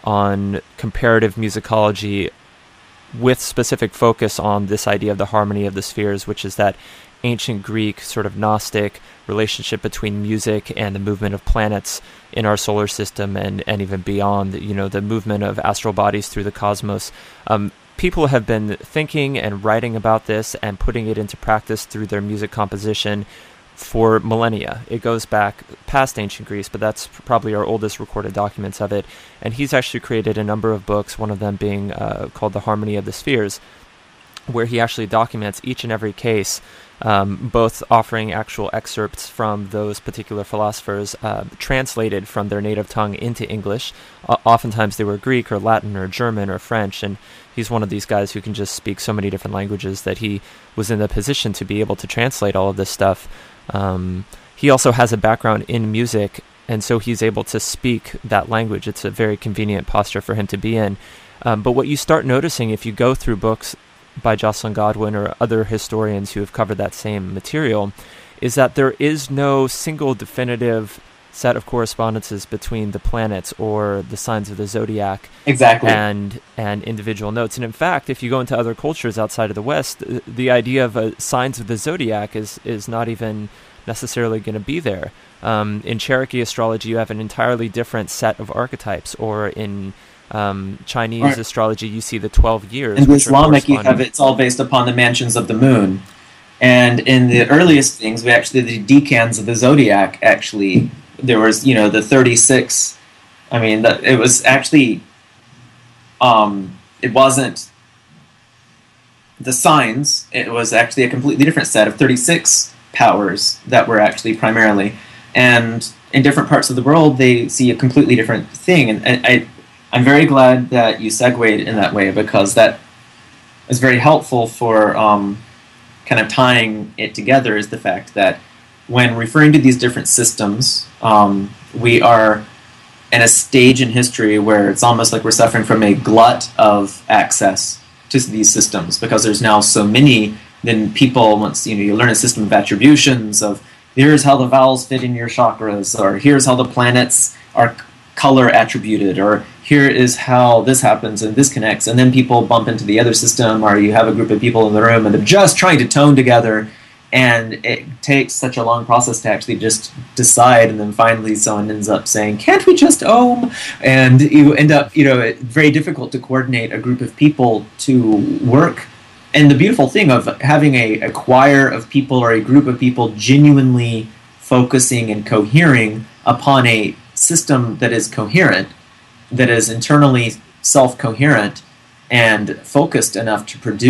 on comparative musicology with specific focus on this idea of the harmony of the spheres, which is that ancient Greek sort of Gnostic relationship between music and the movement of planets in our solar system, and, and even beyond, you know, the movement of astral bodies through the cosmos. Um, people have been thinking and writing about this and putting it into practice through their music composition for millennia. It goes back past ancient Greece, but that's probably our oldest recorded documents of it. And he's actually created a number of books, one of them being uh, called The Harmony of the Spheres, where he actually documents each and every case, um, both offering actual excerpts from those particular philosophers uh, translated from their native tongue into English. Uh, oftentimes they were Greek or Latin or German or French, and he's one of these guys who can just speak so many different languages that he was in the position to be able to translate all of this stuff. Um, he also has a background in music, and so he's able to speak that language. It's a very convenient posture for him to be in. Um, but what you start noticing if you go through books by Jocelyn Godwin or other historians who have covered that same material is that there is no single definitive set of correspondences between the planets or the signs of the zodiac exactly. and and individual notes. And in fact, if you go into other cultures outside of the West, the, the idea of uh, signs of the zodiac is is not even necessarily going to be there. Um, in Cherokee astrology, you have an entirely different set of archetypes, or in um, Chinese right. astrology, you see the twelve years. In Islamic, you have it's all based upon the mansions of the moon. And in the earliest things, we actually, the decans of the zodiac, actually, there was, you know, the thirty-six. I mean, the, it was actually, um, it wasn't the signs. It was actually a completely different set of thirty-six powers that were actually primarily. And in different parts of the world, they see a completely different thing. And, and I, I'm very glad that you segued in that way, because that is very helpful for um, kind of tying it together, is the fact that when referring to these different systems, um, we are in a stage in history where it's almost like we're suffering from a glut of access to these systems, because there's now so many. Then people, once you know, you learn a system of attributions of here's how the vowels fit in your chakras, or here's how the planets are color attributed, or here is how this happens and this connects, and then people bump into the other system, or you have a group of people in the room and they're just trying to tone together, and it takes such a long process to actually just decide, and then finally someone ends up saying, can't we just ohm? And you end up, you know, it's very difficult to coordinate a group of people to work. And the beautiful thing of having a, a choir of people or a group of people genuinely focusing and cohering upon a system that is coherent, that is internally self-coherent and focused enough to produce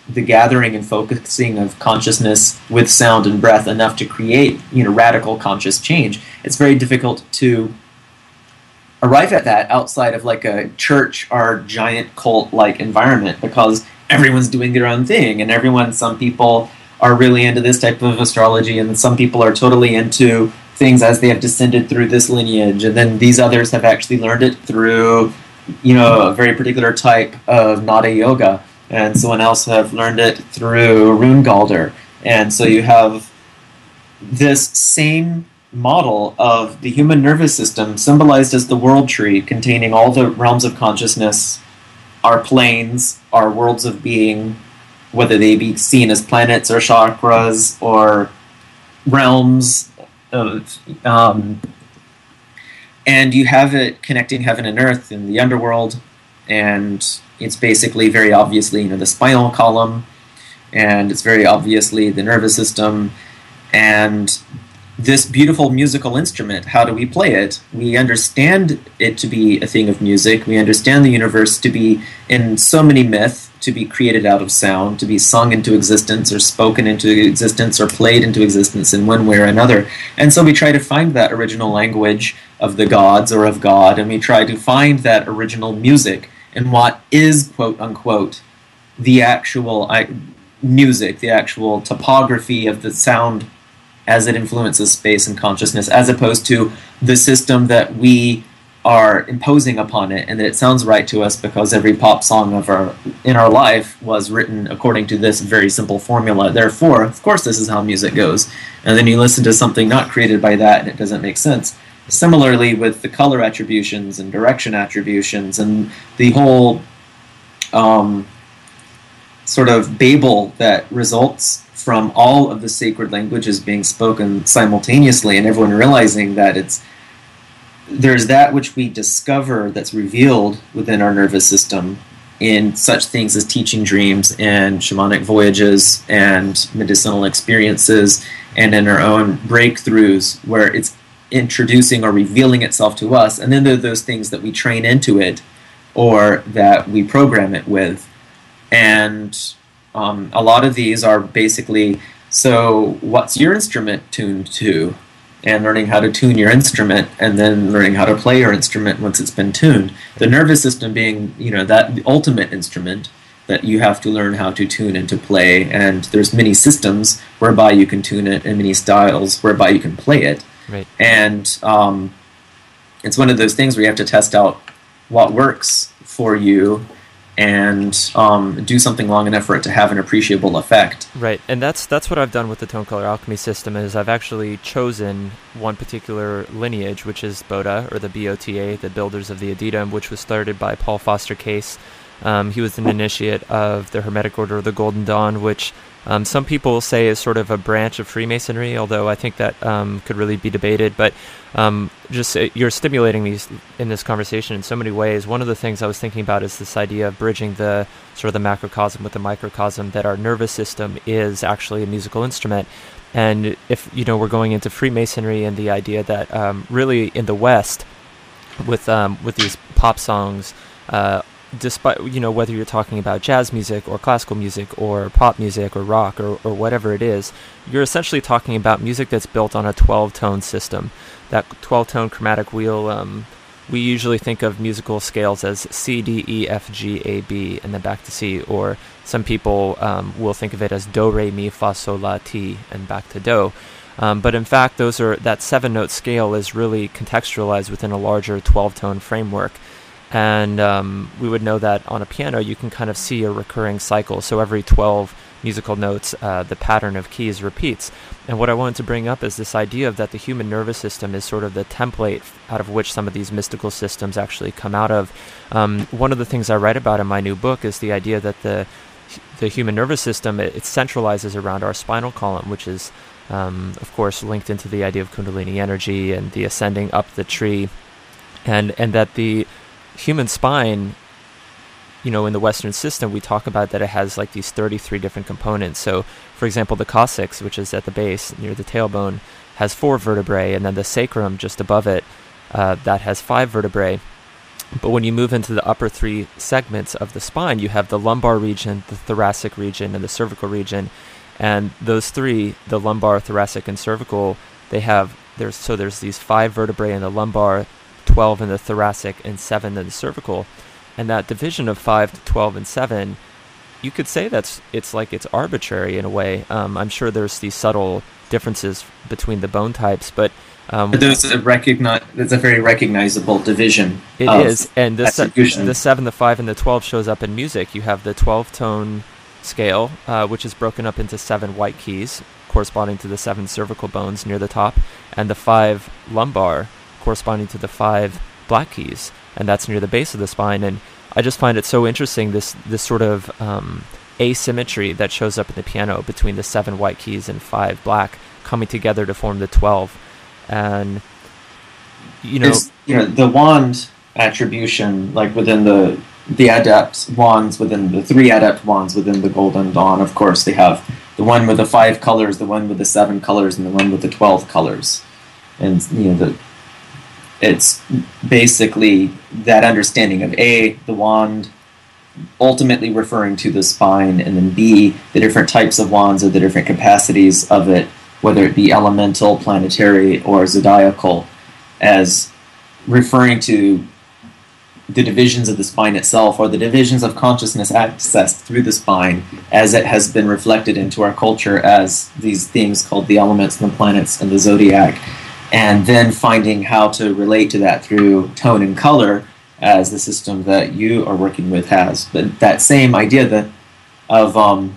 the gathering and focusing of consciousness with sound and breath enough to create, you know, radical conscious change. It's very difficult to arrive at that outside of like a church or giant cult-like environment, because everyone's doing their own thing, and everyone, some people are really into this type of astrology, and some people are totally into things as they have descended through this lineage, and then these others have actually learned it through, you know, a very particular type of Nada yoga, and someone else have learned it through Rune Galder. And so you have this same model of the human nervous system symbolized as the world tree, containing all the realms of consciousness, our planes, our worlds of being, whether they be seen as planets or chakras or realms of, um, and you have it connecting heaven and earth in the underworld, and it's basically very obviously, you know, the spinal column, and it's very obviously the nervous system, and this beautiful musical instrument, how do we play it? We understand it to be a thing of music. We understand the universe to be in so many myths, to be created out of sound, to be sung into existence or spoken into existence or played into existence in one way or another. And so we try to find that original language of the gods or of God, and we try to find that original music in what is, quote unquote, the actual I, music, the actual topography of the sound as it influences space and consciousness, as opposed to the system that we are imposing upon it, and that it sounds right to us because every pop song of our in our life was written according to this very simple formula. Therefore, of course, this is how music goes. And then you listen to something not created by that, and it doesn't make sense. Similarly, with the color attributions and direction attributions and the whole um, sort of babel that results from all of the sacred languages being spoken simultaneously, and everyone realizing that it's there's that which we discover that's revealed within our nervous system in such things as teaching dreams and shamanic voyages and medicinal experiences, and in our own breakthroughs where it's introducing or revealing itself to us, and then there are those things that we train into it or that we program it with. And um, a lot of these are basically, so what's your instrument tuned to? And learning how to tune your instrument, and then learning how to play your instrument once it's been tuned. The nervous system being, you know, that the ultimate instrument that you have to learn how to tune and to play. And there's many systems whereby you can tune it, and many styles whereby you can play it. Right. And um, it's one of those things where you have to test out what works for you, and um, do something long enough for it to have an appreciable effect. Right, and that's that's what I've done with the Tone Color Alchemy system, is I've actually chosen one particular lineage, which is BOTA, or the B O T A, the Builders of the Aditum, which was started by Paul Foster Case. Um, he was an initiate of the Hermetic Order of the Golden Dawn, which um, some people say is sort of a branch of Freemasonry, although I think that um, could really be debated. But um, just uh, you're stimulating these in this conversation in so many ways. One of the things I was thinking about is this idea of bridging the sort of the macrocosm with the microcosm, that our nervous system is actually a musical instrument. And if, you know, we're going into Freemasonry and the idea that um, really in the West, with um, with these pop songs, uh, despite, you know, whether you're talking about jazz music or classical music or pop music or rock or, or whatever it is, you're essentially talking about music that's built on a twelve-tone system. That twelve-tone chromatic wheel, um, we usually think of musical scales as C, D, E, F, G, A, B, and then back to C, or some people um, will think of it as Do, Re, Mi, Fa, Sol, La, Ti, and back to Do. Um, but in fact, those are that seven-note scale is really contextualized within a larger twelve-tone framework. And um, we would know that on a piano, you can kind of see a recurring cycle. So every twelve musical notes, uh, the pattern of keys repeats. And what I wanted to bring up is this idea of that the human nervous system is sort of the template out of which some of these mystical systems actually come out of. Um, one of the things I write about in my new book is the idea that the the human nervous system, it, it centralizes around our spinal column, which is, um, of course, linked into the idea of Kundalini energy and the ascending up the tree. And and that the human spine, you know, in the Western system, we talk about that it has like these thirty-three different components. So, for example, the coccyx, which is at the base near the tailbone, has four vertebrae, and then the sacrum just above it, uh, that has five vertebrae. But when you move into the upper three segments of the spine, you have the lumbar region, the thoracic region, and the cervical region. And those three, the lumbar, thoracic, and cervical, they have, there's so there's these five vertebrae in the lumbar, twelve in the thoracic, and seven in the cervical. And that division of five to twelve and seven, you could say that's, it's like it's arbitrary in a way. Um, I'm sure there's these subtle differences between the bone types, but Um, but there's a recogni- there's a very recognizable division. It is, and the, se- the seven, the five, and the twelve shows up in music. You have the twelve-tone scale, uh, which is broken up into seven white keys, corresponding to the seven cervical bones near the top, and the five lumbar, corresponding to the five black keys, and that's near the base of the spine. And I just find it so interesting, this this sort of um, asymmetry that shows up in the piano between the seven white keys and five black coming together to form the twelve. And you know, it's, you know, the wand attribution, like within the the adept wands, within the three adept wands within the Golden Dawn, of course, they have the one with the five colors, the one with the seven colors, and the one with the twelve colors. And you know, the it's basically that understanding of A, the wand ultimately referring to the spine, and then B, the different types of wands or the different capacities of it, whether it be elemental, planetary, or zodiacal, as referring to the divisions of the spine itself, or the divisions of consciousness accessed through the spine, as it has been reflected into our culture as these things called the elements and the planets and the zodiac, and then finding how to relate to that through tone and color, as the system that you are working with has. But that same idea that of um,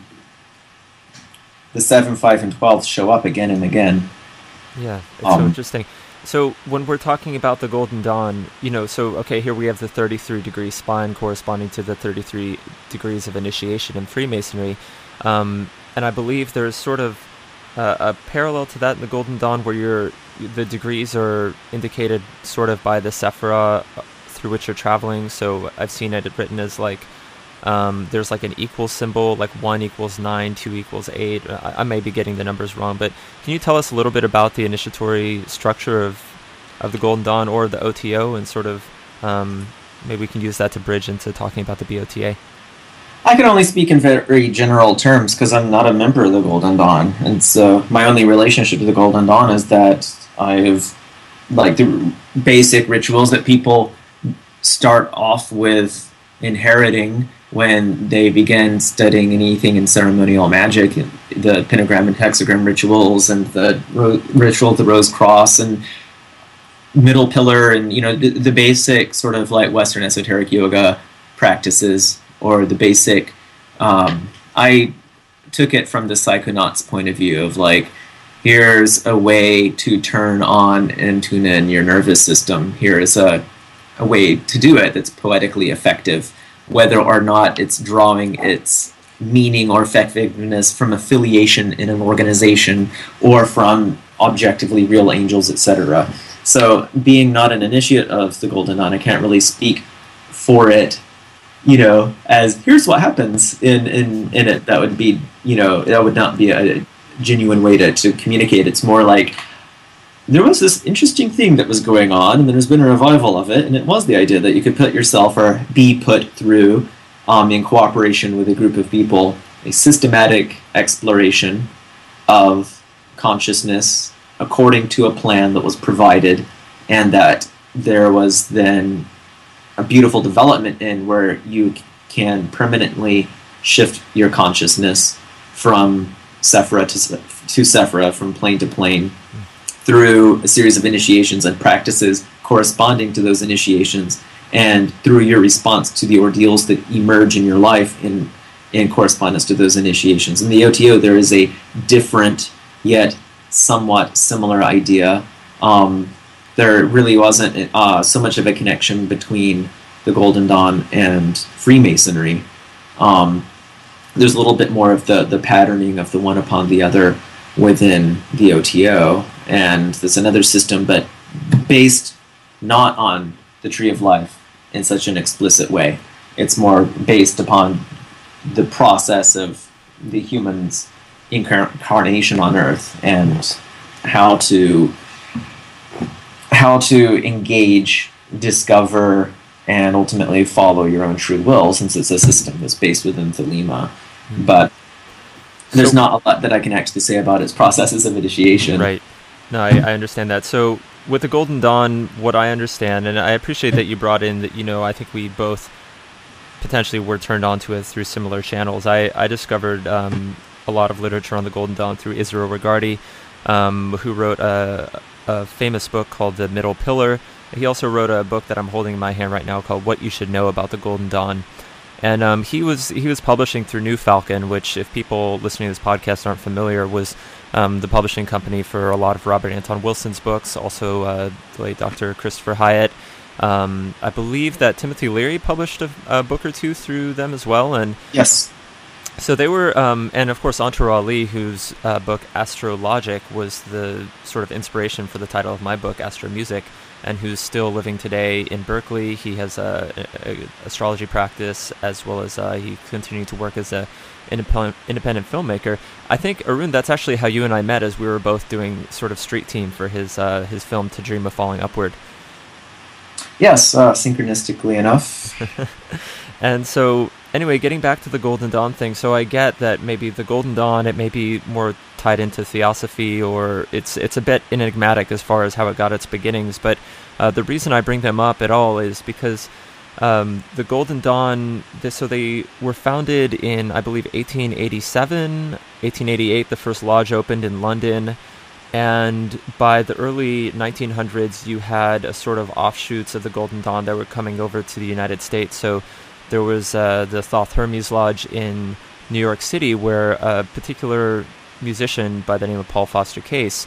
the seven, five, and twelve show up again and again. Yeah, it's um, so interesting. So when we're talking about the Golden Dawn, you know, so, okay, here we have the thirty-three degree spine corresponding to the thirty-three degrees of initiation in Freemasonry. Um, and I believe there's sort of uh, a parallel to that in the Golden Dawn where you're, the degrees are indicated sort of by the Sephira through which you're traveling. So I've seen it written as like, Um, there's like an equal symbol, like one equals nine, two equals eight. I, I may be getting the numbers wrong, but can you tell us a little bit about the initiatory structure of of the Golden Dawn or the O T O, and sort of um, maybe we can use that to bridge into talking about the B O T A? I can only speak in very general terms because I'm not a member of the Golden Dawn, and so my only relationship to the Golden Dawn is that I've like the basic rituals that people start off with inheriting when they begin studying anything in ceremonial magic, the pentagram and hexagram rituals, and the ro- ritual of the rose cross, and middle pillar, and you know the, the basic sort of like Western esoteric yoga practices, or the basic. Um, I took it from the psychonaut's point of view of like, here's a way to turn on and tune in your nervous system. Here is a a way to do it that's poetically effective, whether or not it's drawing its meaning or effectiveness from affiliation in an organization or from objectively real angels, et cetera. So being not an initiate of the Golden Dawn, I can't really speak for it, you know, as here's what happens in, in, in it. That would be, you know, that would not be a genuine way to, to communicate. It's more like, there was this interesting thing that was going on, and there's been a revival of it, and it was the idea that you could put yourself, or be put through, um, in cooperation with a group of people, a systematic exploration of consciousness according to a plan that was provided, and that there was then a beautiful development in where you can permanently shift your consciousness from Sephira to, to Sephira, from plane to plane, through a series of initiations and practices corresponding to those initiations, and through your response to the ordeals that emerge in your life in, in correspondence to those initiations. In the O T O, there is a different yet somewhat similar idea. Um, there really wasn't uh, so much of a connection between the Golden Dawn and Freemasonry. Um, there's a little bit more of the, the patterning of the one upon the other within the O T O, and there's another system, but based not on the Tree of Life in such an explicit way. It's more based upon the process of the human's incarnation on Earth, and how to how to engage, discover, and ultimately follow your own true will, since it's a system that's based within Thelema. Mm. But there's So- not a lot that I can actually say about its processes of initiation. Right. No, I, I understand that. So with the Golden Dawn, what I understand, and I appreciate that you brought in that, you know, I think we both potentially were turned on to it through similar channels. I, I discovered um, a lot of literature on the Golden Dawn through Israel Regardie, um, who wrote a, a famous book called The Middle Pillar. He also wrote a book that I'm holding in my hand right now called What You Should Know About the Golden Dawn. And um, he was he was publishing through New Falcon, which, if people listening to this podcast aren't familiar, was um, the publishing company for a lot of Robert Anton Wilson's books, also uh, the late Doctor Christopher Hyatt. Um, I believe that Timothy Leary published a, a book or two through them as well. And Yes. so they were, um, and of course, Antur Ali, whose uh, book Astrologic was the sort of inspiration for the title of my book, Astro Music, and who's still living today in Berkeley. He has a, a, a astrology practice, as well as uh, he continued to work as a independent, independent filmmaker. I think, Arun, that's actually how you and I met, as we were both doing sort of street team for his uh, his film To Dream of Falling Upward. Yes, uh, synchronistically enough. And so, anyway, getting back to the Golden Dawn thing, so I get that maybe the Golden Dawn, it may be more tied into theosophy, or it's it's a bit enigmatic as far as how it got its beginnings, but uh, the reason I bring them up at all is because um, the Golden Dawn, this, so they were founded in, I believe, eighteen eighty-seven, eighteen eighty-eight, the first lodge opened in London, and by the early nineteen hundreds, you had a sort of offshoots of the Golden Dawn that were coming over to the United States. So there was uh, the Thoth Hermes Lodge in New York City, where a particular musician by the name of Paul Foster Case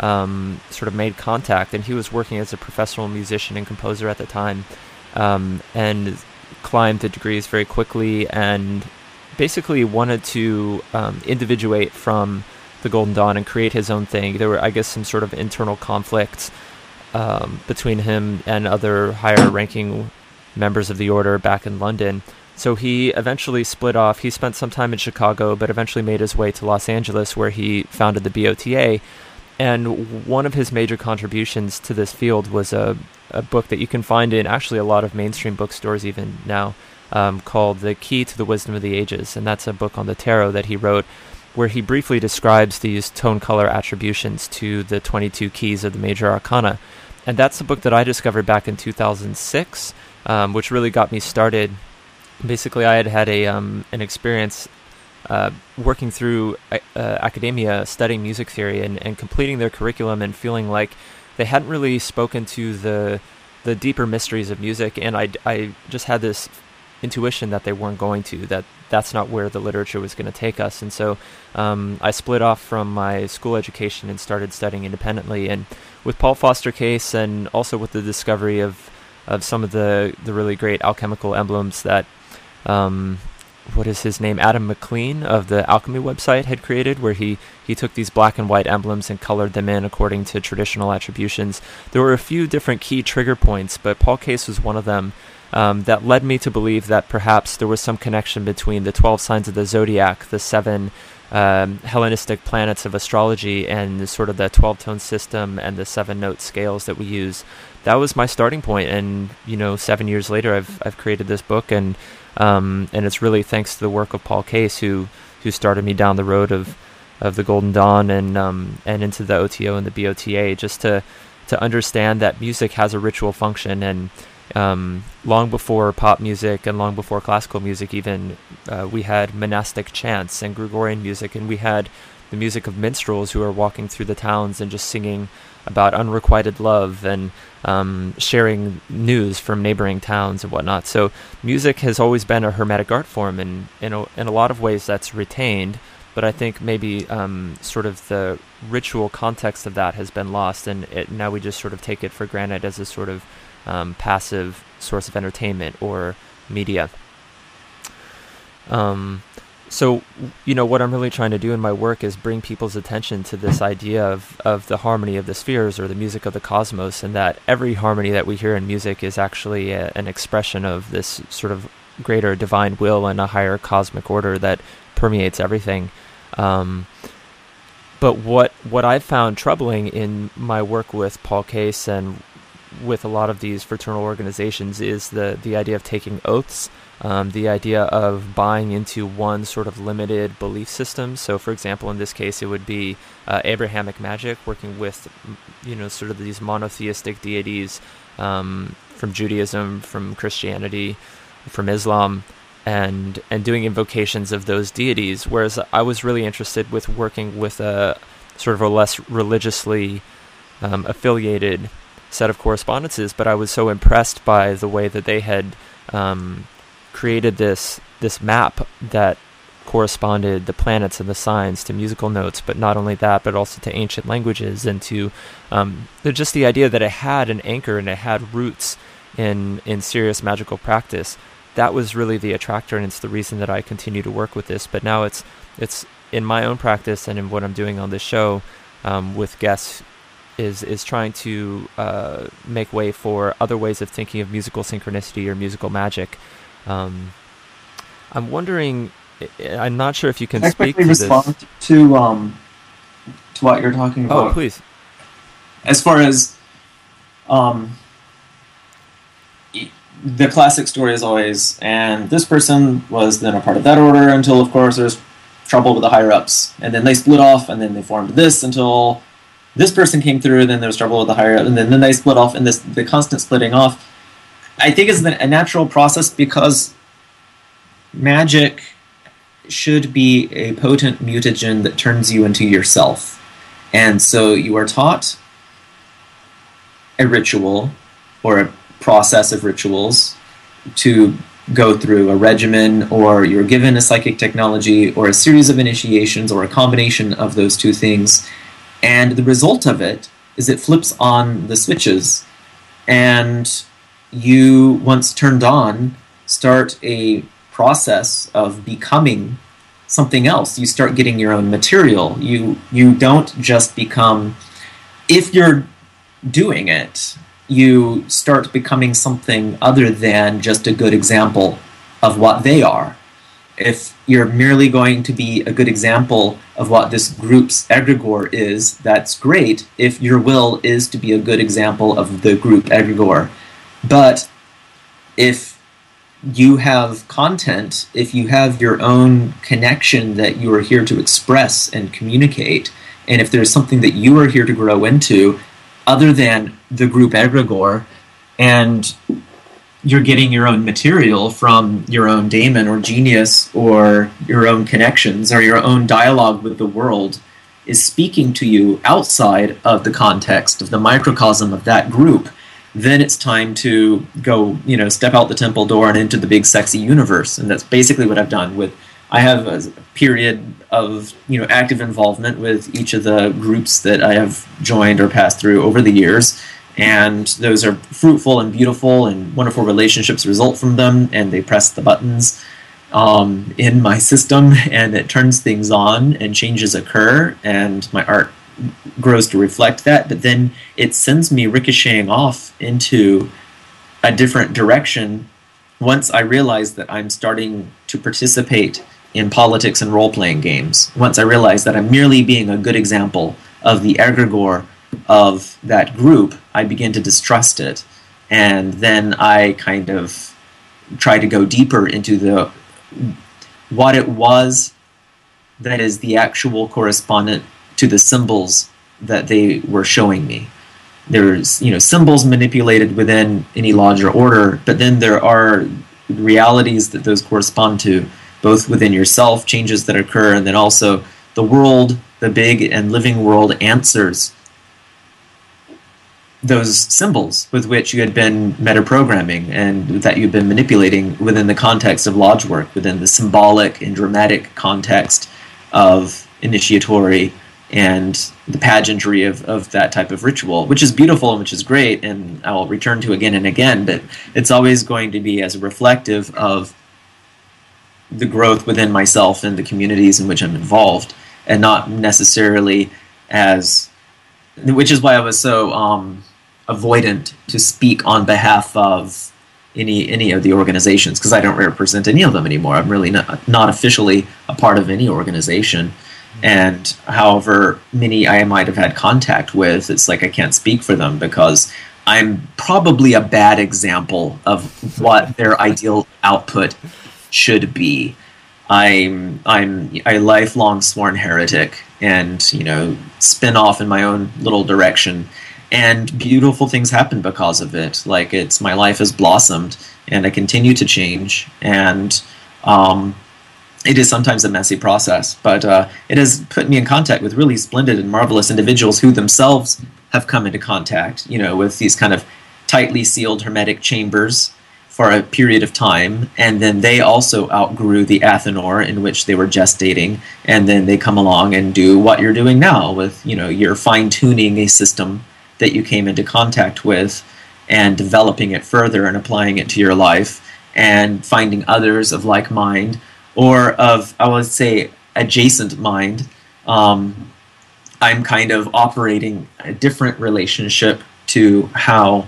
um, sort of made contact, and he was working as a professional musician and composer at the time, um, and climbed the degrees very quickly, and basically wanted to um, individuate from the Golden Dawn and create his own thing. There were, I guess, some sort of internal conflicts um, between him and other higher-ranking members of the order back in London. So he eventually split off. He spent some time in Chicago, but eventually made his way to Los Angeles, where he founded the B O T A. And one of his major contributions to this field was a, a book that you can find in actually a lot of mainstream bookstores even now, um, called The Key to the Wisdom of the Ages. And that's a book on the tarot that he wrote, where he briefly describes these tone color attributions to the twenty-two keys of the major arcana. And that's the book that I discovered back in two thousand six, um, which really got me started. Basically, I had had a um, an experience uh, working through uh, academia, studying music theory, and, and completing their curriculum, and feeling like they hadn't really spoken to the the deeper mysteries of music. And I, I just had this intuition that they weren't going to, that that's not where the literature was going to take us. And so um, I split off from my school education and started studying independently. And with Paul Foster Case, and also with the discovery of, of some of the, the really great alchemical emblems that, um, what is his name, Adam McLean of the Alchemy website had created, where he, he took these black and white emblems and colored them in according to traditional attributions. There were a few different key trigger points, but Paul Case was one of them. Um, that led me to believe that perhaps there was some connection between the twelve signs of the zodiac, the seven um, Hellenistic planets of astrology, and the sort of the twelve-tone system and the seven-note scales that we use. That was my starting point, and you know, seven years later, I've I've created this book, and um, and it's really thanks to the work of Paul Case, who who started me down the road of of the Golden Dawn and um, and into the O T O and the B O T A, just to to understand that music has a ritual function. And Um, long before pop music and long before classical music even, uh, we had monastic chants and Gregorian music, and we had the music of minstrels who are walking through the towns and just singing about unrequited love and um, sharing news from neighboring towns and whatnot. So music has always been a hermetic art form, and in a, in a lot of ways that's retained, but I think maybe um, sort of the ritual context of that has been lost, and it, now we just sort of take it for granted as a sort of Um, passive source of entertainment or media. Um, so, you know, what I'm really trying to do in my work is bring people's attention to this idea of, of the harmony of the spheres, or the music of the cosmos, and that every harmony that we hear in music is actually a, an expression of this sort of greater divine will and a higher cosmic order that permeates everything. Um, but what what I've found troubling in my work with Paul Case, and with a lot of these fraternal organizations is the the idea of taking oaths, um, the idea of buying into one sort of limited belief system. So, for example, in this case, it would be uh, Abrahamic magic, working with, you know, sort of these monotheistic deities um, from Judaism, from Christianity, from Islam, and and doing invocations of those deities. Whereas I was really interested with working with a sort of a less religiously um, affiliated set of correspondences, but I was so impressed by the way that they had um, created this this map that corresponded the planets and the signs to musical notes, but not only that, but also to ancient languages, and to um, just the idea that it had an anchor and it had roots in in serious magical practice. That was really the attractor, and it's the reason that I continue to work with this. But now it's it's in my own practice and in what I'm doing on this show um, with guests is is trying to uh, make way for other ways of thinking of musical synchronicity or musical magic. Um, I'm wondering, I'm not sure if you can, can speak to this. respond to um to what you're talking about. Oh, please. As far as um. the classic story is always, and this person was then a part of that order until, of course, there's trouble with the higher-ups. And then they split off, and then they formed this until this person came through, and then there was trouble with the higher-ups, and then, then they split off, and this the constant splitting off, I think is a natural process because magic should be a potent mutagen that turns you into yourself. And so you are taught a ritual or a process of rituals to go through, a regimen, or you're given a psychic technology or a series of initiations or a combination of those two things, and the result of it is it flips on the switches, and you, once turned on, start a process of becoming something else. You start getting your own material. You you don't just become, if you're doing it, you start becoming something other than just a good example of what they are. If you're merely going to be a good example of what this group's egregore is, that's great if your will is to be a good example of the group egregore. But if you have content, if you have your own connection that you are here to express and communicate, and if there's something that you are here to grow into, other than the group egregore, and you're getting your own material from your own daemon or genius or your own connections or your own dialogue with the world is speaking to you outside of the context of the microcosm of that group, then it's time to go, you know, step out the temple door and into the big sexy universe. And that's basically what I've done with, I have a period of, you know, active involvement with each of the groups that I have joined or passed through over the years, and those are fruitful and beautiful, and wonderful relationships result from them, and they press the buttons um, in my system, and it turns things on, and changes occur, and my art grows to reflect that, but then it sends me ricocheting off into a different direction once I realize that I'm starting to participate in politics and role-playing games. Once I realize that I'm merely being a good example of the egregore of that group, I begin to distrust it. And then I kind of try to go deeper into the what it was that is the actual correspondent to the symbols that they were showing me. There's, you know, symbols manipulated within any lodge or order, but then there are realities that those correspond to, both within yourself, changes that occur, and then also the world, the big and living world, answers those symbols with which you had been metaprogramming and that you've been manipulating within the context of lodge work, within the symbolic and dramatic context of initiatory and the pageantry of, of that type of ritual, which is beautiful and which is great, and I'll return to again and again, but it's always going to be as reflective of the growth within myself and the communities in which I'm involved, and not necessarily as, which is why I was so um, avoidant to speak on behalf of any any of the organizations, because I don't represent any of them anymore. I'm really not, not officially a part of any organization. And however many I might have had contact with, it's like I can't speak for them because I'm probably a bad example of what their ideal output should be. I'm I'm a lifelong sworn heretic, and you know, spin off in my own little direction, and beautiful things happen because of it. Like it's my life has blossomed, and I continue to change, and um, it is sometimes a messy process, but uh, it has put me in contact with really splendid and marvelous individuals who themselves have come into contact, you know, with these kind of tightly sealed hermetic chambers for a period of time, and then they also outgrew the Athanor in which they were gestating, and then they come along and do what you're doing now with, you know, you're fine-tuning a system that you came into contact with and developing it further and applying it to your life and finding others of like mind or of, I would say, adjacent mind. Um, I'm kind of operating a different relationship to how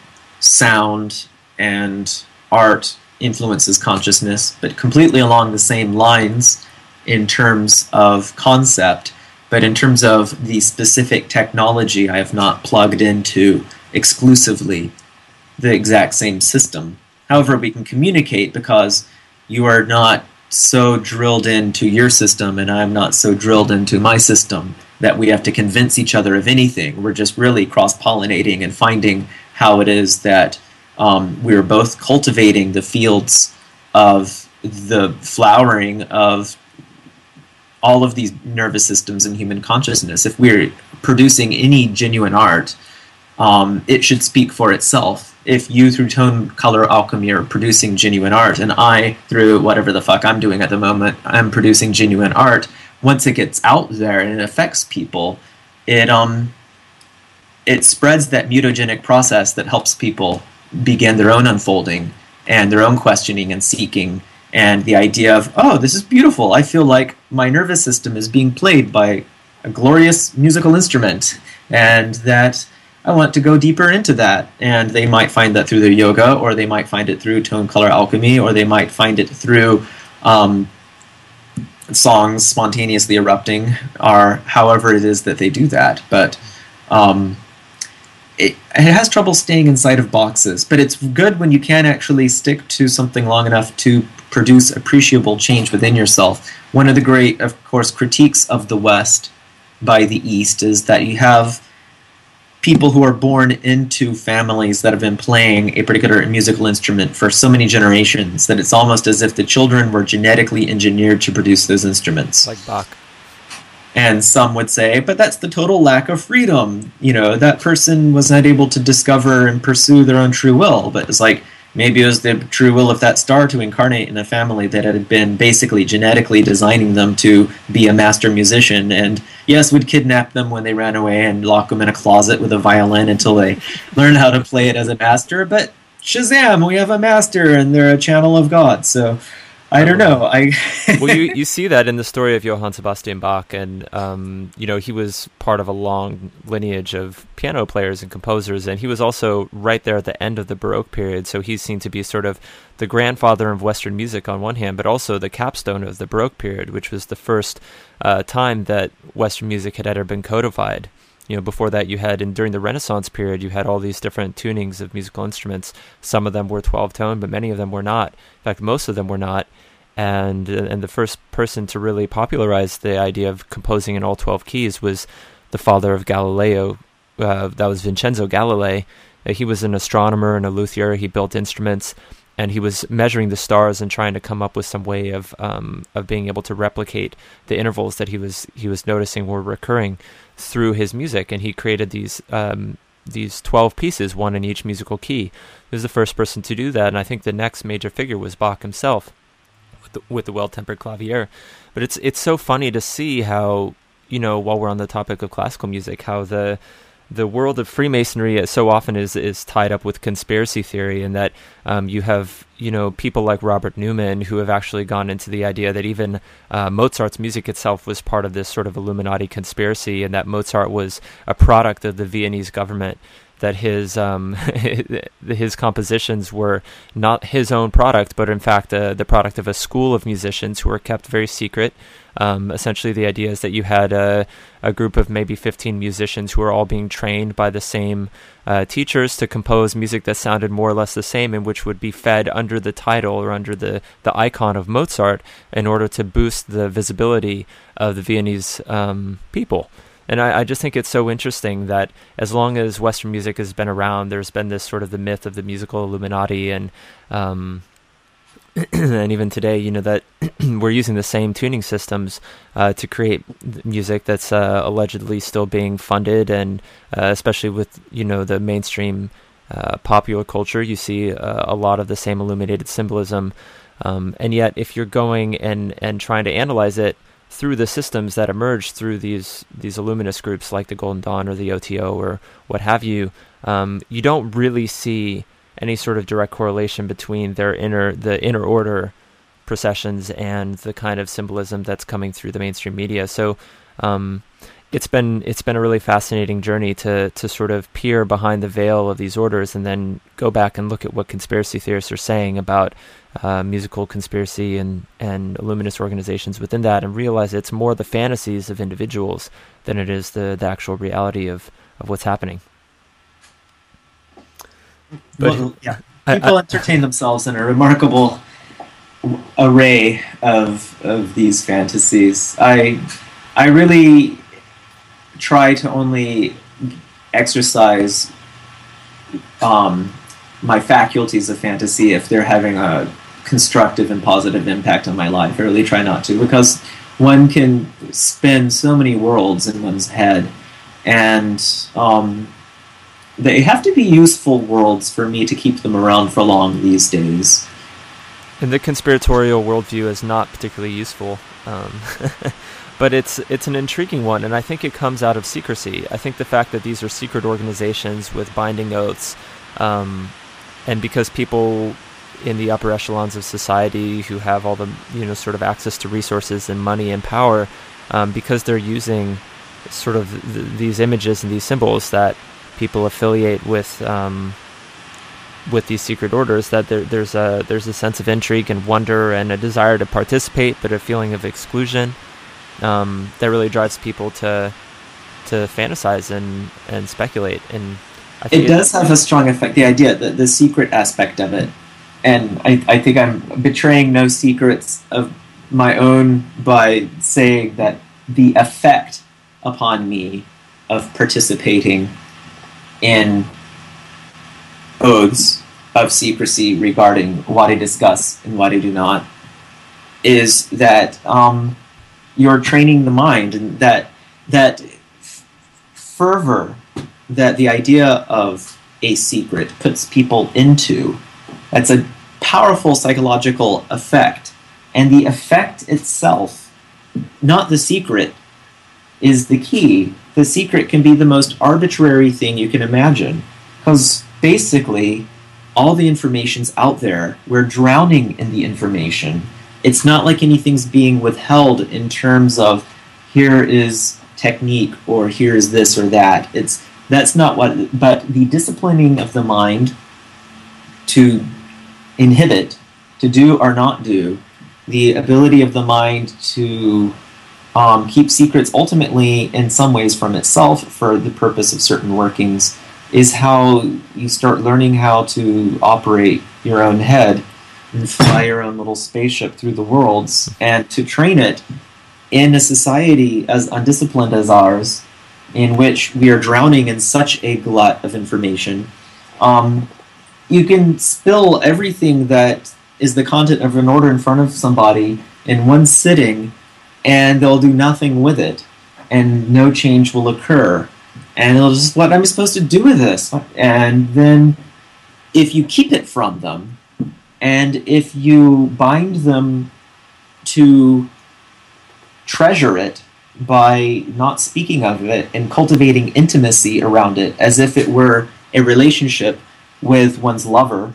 sound and art influences consciousness, but completely along the same lines in terms of concept. But in terms of the specific technology, I have not plugged into exclusively the exact same system. However, we can communicate because you are not so drilled into your system and I'm not so drilled into my system that we have to convince each other of anything. We're just really cross-pollinating and finding how it is that um, we're both cultivating the fields of the flowering of all of these nervous systems in human consciousness. If we're producing any genuine art, um, it should speak for itself. If you, through tone color alchemy, are producing genuine art, and I, through whatever the fuck I'm doing at the moment, I'm producing genuine art, once it gets out there and it affects people, it um it spreads that mutagenic process that helps people begin their own unfolding and their own questioning and seeking, and the idea of, oh, this is beautiful. I feel like my nervous system is being played by a glorious musical instrument, and that I want to go deeper into that. And they might find that through their yoga, or they might find it through tone color alchemy, or they might find it through um, songs spontaneously erupting, or however it is that they do that. But um, it, it has trouble staying inside of boxes. But it's good when you can actually stick to something long enough to produce appreciable change within yourself. One of the great, of course, critiques of the West by the East is that you have people who are born into families that have been playing a particular musical instrument for so many generations that it's almost as if the children were genetically engineered to produce those instruments. Like Bach. And some would say, but that's the total lack of freedom. You know, that person was not able to discover and pursue their own true will. But it's like, maybe it was the true will of that star to incarnate in a family that had been basically genetically designing them to be a master musician, and yes, would kidnap them when they ran away and lock them in a closet with a violin until they learn how to play it as a master. But Shazam, we have a master and they're a channel of God. So I don't know. I well, you you see that in the story of Johann Sebastian Bach, and um, you know, he was part of a long lineage of piano players and composers, and he was also right there at the end of the Baroque period. So he's seen to be sort of the grandfather of Western music on one hand, but also the capstone of the Baroque period, which was the first uh, time that Western music had ever been codified. You know, before that you had, and during the Renaissance period, you had all these different tunings of musical instruments. Some of them were twelve-tone, but many of them were not. In fact, most of them were not. And and the first person to really popularize the idea of composing in all twelve keys was the father of Galileo. Uh, that was Vincenzo Galilei. Uh, he was an astronomer and a luthier. He built instruments, and he was measuring the stars and trying to come up with some way of um, of being able to replicate the intervals that he was he was noticing were recurring through his music. And he created these um, these twelve pieces, one in each musical key. He was the first person to do that, and I think the next major figure was Bach himself, with the, with the Well-Tempered Clavier. But it's it's so funny to see how, you know, while we're on the topic of classical music, how the the world of Freemasonry so often is is tied up with conspiracy theory, and that um, you have, you know, people like Robert Newman who have actually gone into the idea that even uh, Mozart's music itself was part of this sort of Illuminati conspiracy, and that Mozart was a product of the Viennese government that his um, his compositions were not his own product, but in fact uh, the product of a school of musicians who were kept very secret. Um, essentially, the idea is that you had a, a group of maybe fifteen musicians who were all being trained by the same uh, teachers to compose music that sounded more or less the same, and which would be fed under the title or under the, the icon of Mozart in order to boost the visibility of the Viennese um, people. And I, I just think it's so interesting that as long as Western music has been around, there's been this sort of the myth of the musical Illuminati, and um, and even today, you know, that we're using the same tuning systems uh, to create music that's uh, allegedly still being funded, and uh, especially with, you know, the mainstream uh, popular culture, you see uh, a lot of the same illuminated symbolism. Um, and yet, if you're going and, and trying to analyze it through the systems that emerge through these these Illuminist groups like the Golden Dawn or the O T O or what have you, um, you don't really see any sort of direct correlation between their inner the inner order processions and the kind of symbolism that's coming through the mainstream media. So um, it's been it's been a really fascinating journey to to sort of peer behind the veil of these orders and then go back and look at what conspiracy theorists are saying about uh, musical conspiracy and, and Illuminist organizations within that, and realize it's more the fantasies of individuals than it is the, the actual reality of, of what's happening. But well, yeah, people I, I, entertain themselves in a remarkable array of of these fantasies. I I really try to only exercise um, my faculties of fantasy if they're having a constructive and positive impact on my life. I really try not to, because one can spin so many worlds in one's head, and um, they have to be useful worlds for me to keep them around for long these days. And the conspiratorial worldview is not particularly useful, um, but it's it's an intriguing one, and I think it comes out of secrecy. I think the fact that these are secret organizations with binding oaths, um, and because people in the upper echelons of society who have all the, you know, sort of access to resources and money and power, um, because they're using sort of th- these images and these symbols that people affiliate with um, with these secret orders, that there, there's a there's a sense of intrigue and wonder and a desire to participate, but a feeling of exclusion um, that really drives people to to fantasize and, and speculate. And I think it does have a strong effect. The idea, the the secret aspect of it, and I I think I'm betraying no secrets of my own by saying that the effect upon me of participating in oaths of secrecy regarding what I discuss and what I do not is that um, you're training the mind, and that that f- fervor that the idea of a secret puts people into, that's a powerful psychological effect. And the effect itself, not the secret, is the key. The secret can be the most arbitrary thing you can imagine, because basically all the information's out there. We're drowning in the information. It's not like anything's being withheld in terms of here is technique or here is this or that. It's that's not what, but the disciplining of the mind to inhibit, to do or not do, the ability of the mind to um, keep secrets ultimately in some ways from itself for the purpose of certain workings, is how you start learning how to operate your own head and fly your own little spaceship through the worlds, and to train it in a society as undisciplined as ours, in which we are drowning in such a glut of information. Um, you can spill everything that is the content of an order in front of somebody in one sitting, and they'll do nothing with it, and no change will occur. And they'll just, what am I supposed to do with this? And then if you keep it from them, and if you bind them to treasure it by not speaking of it and cultivating intimacy around it as if it were a relationship with one's lover,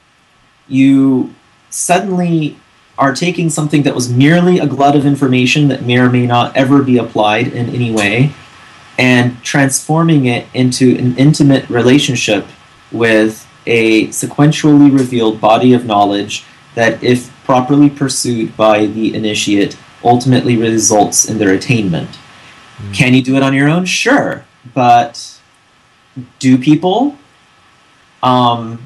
you suddenly are taking something that was merely a glut of information that may or may not ever be applied in any way, and transforming it into an intimate relationship with a sequentially revealed body of knowledge that, if properly pursued by the initiate, ultimately results in their attainment. Mm. Can you do it on your own? Sure. But do people? Um,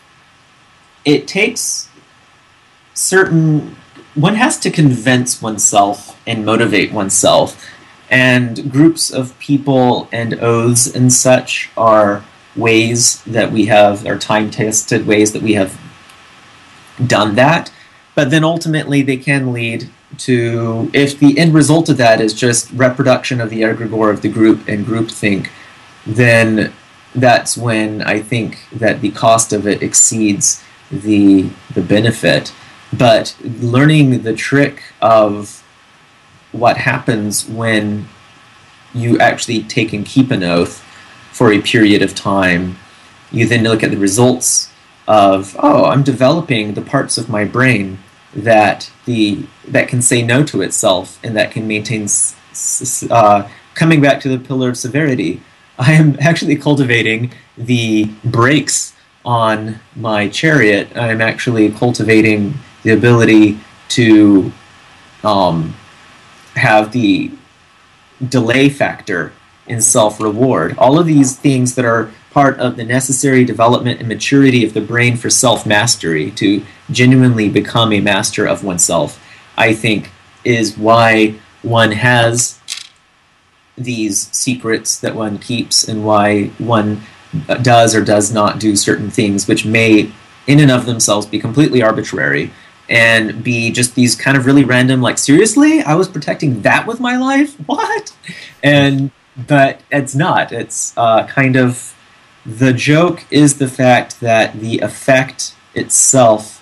it takes certain... One has to convince oneself and motivate oneself. And groups of people and oaths and such are ways that we have, are time-tested ways that we have done that. But then ultimately they can lead to, if the end result of that is just reproduction of the egregore of the group and groupthink, then that's when I think that the cost of it exceeds the the benefit. But learning the trick of what happens when you actually take and keep an oath for a period of time, you then look at the results of, oh, I'm developing the parts of my brain that the that can say no to itself and that can maintain, uh, coming back to the pillar of severity, I am actually cultivating the brakes on my chariot. I'm actually cultivating the ability to um, have the delay factor in self-reward. All of these things that are part of the necessary development and maturity of the brain for self-mastery, to genuinely become a master of oneself, I think is why one has these secrets that one keeps and why one does or does not do certain things, which may in and of themselves be completely arbitrary and be just these kind of really random, like, seriously? I was protecting that with my life? What? And, but it's not. It's uh, kind of, the joke is the fact that the effect itself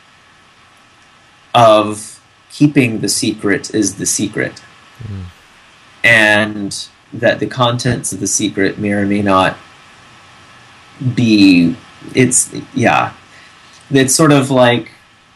of keeping the secret is the secret. Mm. And that the contents of the secret may or may not be, it's, yeah. It's sort of like,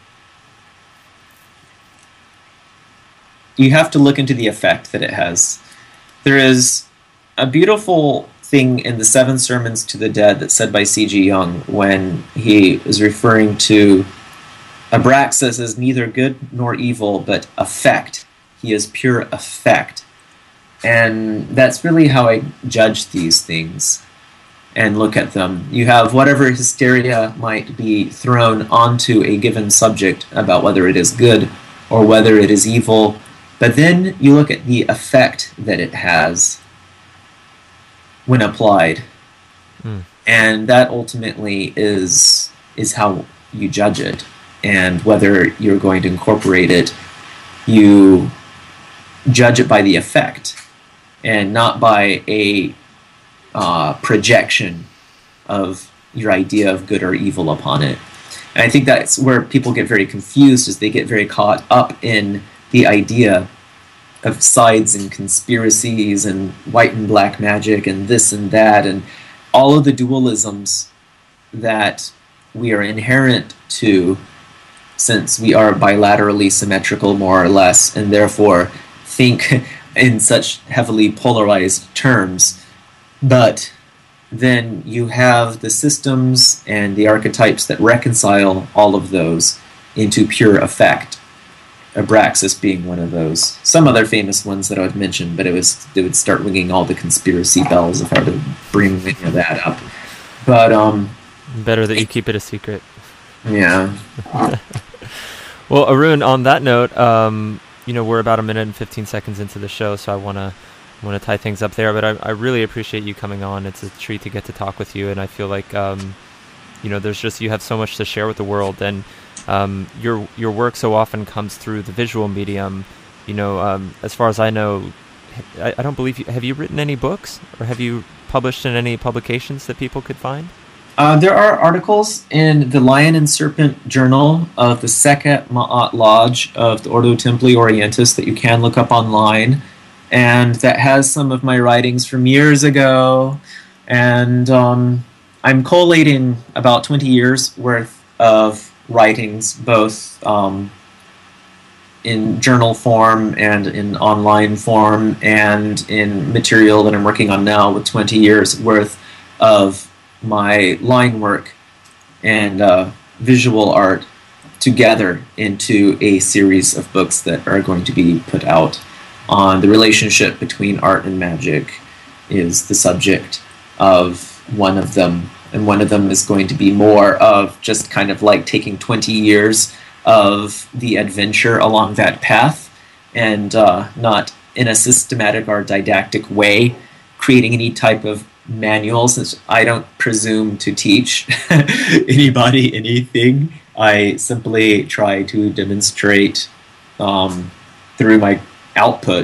you have to look into the effect that it has. There is a beautiful thing in the Seven Sermons to the Dead that's said by C G Jung when he is referring to Abraxas as neither good nor evil, but effect. He is pure effect. And that's really how I judge these things and look at them. You have whatever hysteria might be thrown onto a given subject about whether it is good or whether it is evil, but then you look at the effect that it has when applied. Mm. And that ultimately is is how you judge it. And whether you're going to incorporate it, you judge it by the effect and not by a uh, projection of your idea of good or evil upon it. And I think that's where people get very confused, is they get very caught up in the idea of sides and conspiracies and white and black magic and this and that and all of the dualisms that we are inherent to, since we are bilaterally symmetrical more or less, and therefore think in such heavily polarized terms. But then you have the systems and the archetypes that reconcile all of those into pure effect. Abraxas being one of those. Some other famous ones that I would mention, but it was it would start ringing all the conspiracy bells if I were to bring any of that up. But um, better that you keep it a secret. Yeah. Well, Arun, on that note, um, you know, we're about a minute and fifteen seconds into the show, so I want to want to tie things up there. But I, I really appreciate you coming on. It's a treat to get to talk with you, and I feel like um, you know, there's just, you have so much to share with the world, and um, your your work so often comes through the visual medium. You know, um, as far as I know, I, I don't believe you have you written any books, or have you published in any publications that people could find? Uh, there are articles in the Lion and Serpent Journal of the Sekhet Ma'at Lodge of the Ordo Templi Orientis that you can look up online, and that has some of my writings from years ago. And um, I'm collating about twenty years worth of writings, both um, in journal form and in online form and in material that I'm working on now with twenty years worth of my line work and uh, visual art together into a series of books that are going to be put out on the relationship between art and magic is the subject of one of them. And one of them is going to be more of just kind of like taking twenty years of the adventure along that path and uh, not in a systematic or didactic way creating any type of manuals. I don't presume to teach anybody anything. I simply try to demonstrate um, through my output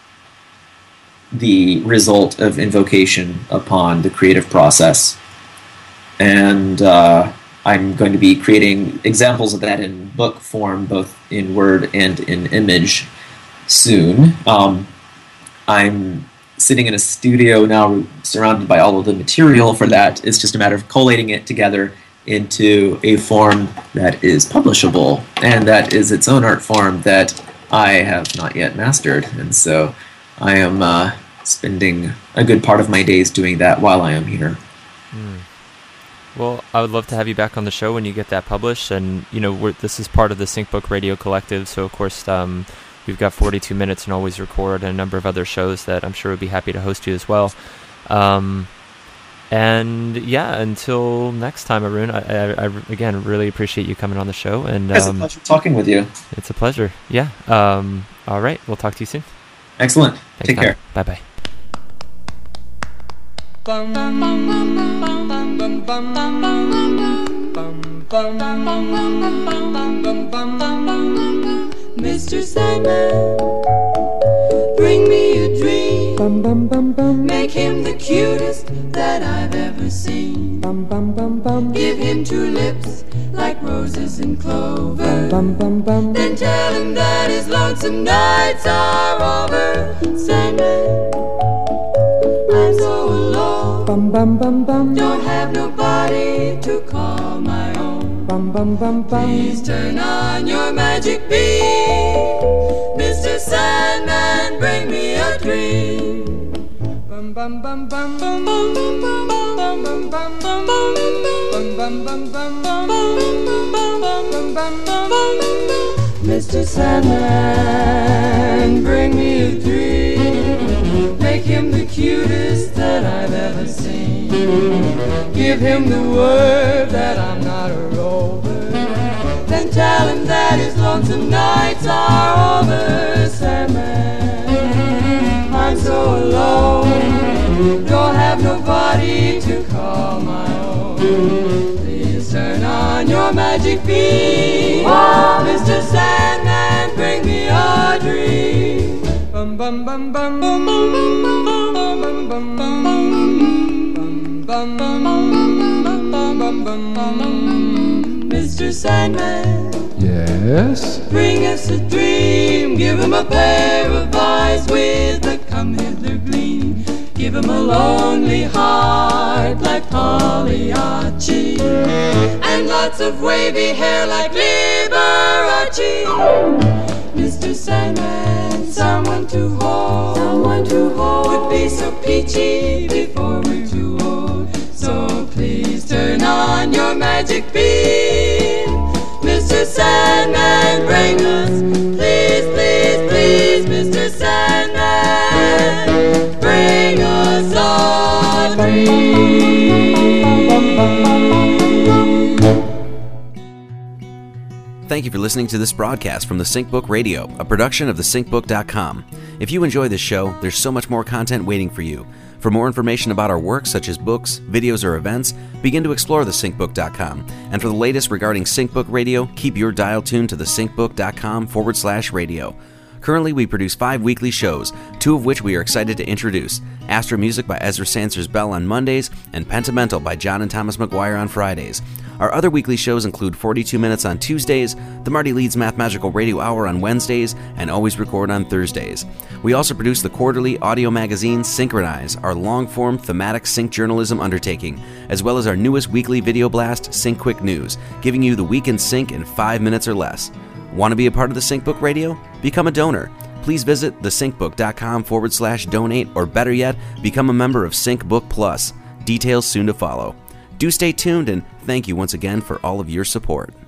the result of invocation upon the creative process. And uh, I'm going to be creating examples of that in book form, both in word and in image, soon. Um, I'm sitting in a studio now surrounded by all of the material for that. It's just a matter of collating it together into a form that is publishable, and that is its own art form that I have not yet mastered. And so I am uh, spending a good part of my days doing that while I am here. Mm. Well, I would love to have you back on the show when you get that published. And, you know, we're, this is part of the SyncBook Radio Collective, so of course um, we've got forty-two minutes and Always Record and a number of other shows that I'm sure would be happy to host you as well. Um, and, yeah, until next time, Arun, I, I, I, again, really appreciate you coming on the show. And um, It's a pleasure talking with you. It's a pleasure, yeah. Um, all right, we'll talk to you soon. Excellent. Thanks, Take man. care. Bye-bye. Mister Sandman, bring me a dream. Make him the cutest that I've ever seen. Give him two lips like roses and clover. Then tell him that his lonesome nights are over. Sandman, I'm so alone. Don't have nobody to call my own. Please turn on your magic beam. Mister Sandman, bring me a dream. Mister Sandman, bring me a dream. Make him the cutest that I've ever seen. Give him the word that I'm not a rover. Then tell him that his lonesome nights are over. Sandman, I'm so alone. Don't have nobody to call my own. Please turn on your magic beam. Oh, Mister Sandman, bring me a dream. Bum bum bum bum bum bum bum bum bum bum bum bum. Mister Sandman, yes? Bring us a dream. Give him a pair of eyes with a come-hither gleam. Give him a lonely heart like Pagliacci, and lots of wavy hair like Liberace. Mister Sandman, someone to hold, someone to hold would be so peachy before we're too old. So please turn on your magic beam. Mister Sandman, bring us, please, please, please, Mister Sandman, bring us a dream. Thank you for listening to this broadcast from the SyncBook Radio, a production of the sync book dot com. If you enjoy this show, there's so much more content waiting for you. For more information about our work, such as books, videos, or events, begin to explore the sync book dot com. And for the latest regarding SyncBook Radio, keep your dial tuned to the sync book dot com forward slash radio. Currently, we produce five weekly shows, two of which we are excited to introduce. Astro Music by Ezra Sansers Bell on Mondays, and Pentamental by John and Thomas McGuire on Fridays. Our other weekly shows include forty-two minutes on Tuesdays, the Marty Leeds Math Magical Radio Hour on Wednesdays, and Always Record on Thursdays. We also produce the quarterly audio magazine Synchronize, our long-form thematic sync journalism undertaking, as well as our newest weekly video blast, Sync Quick News, giving you the week in sync in five minutes or less. Want to be a part of the SyncBook Radio? Become a donor. Please visit thesyncbook.com forward slash donate, or better yet, become a member of SyncBook Plus. Details soon to follow. Do stay tuned, and thank you once again for all of your support.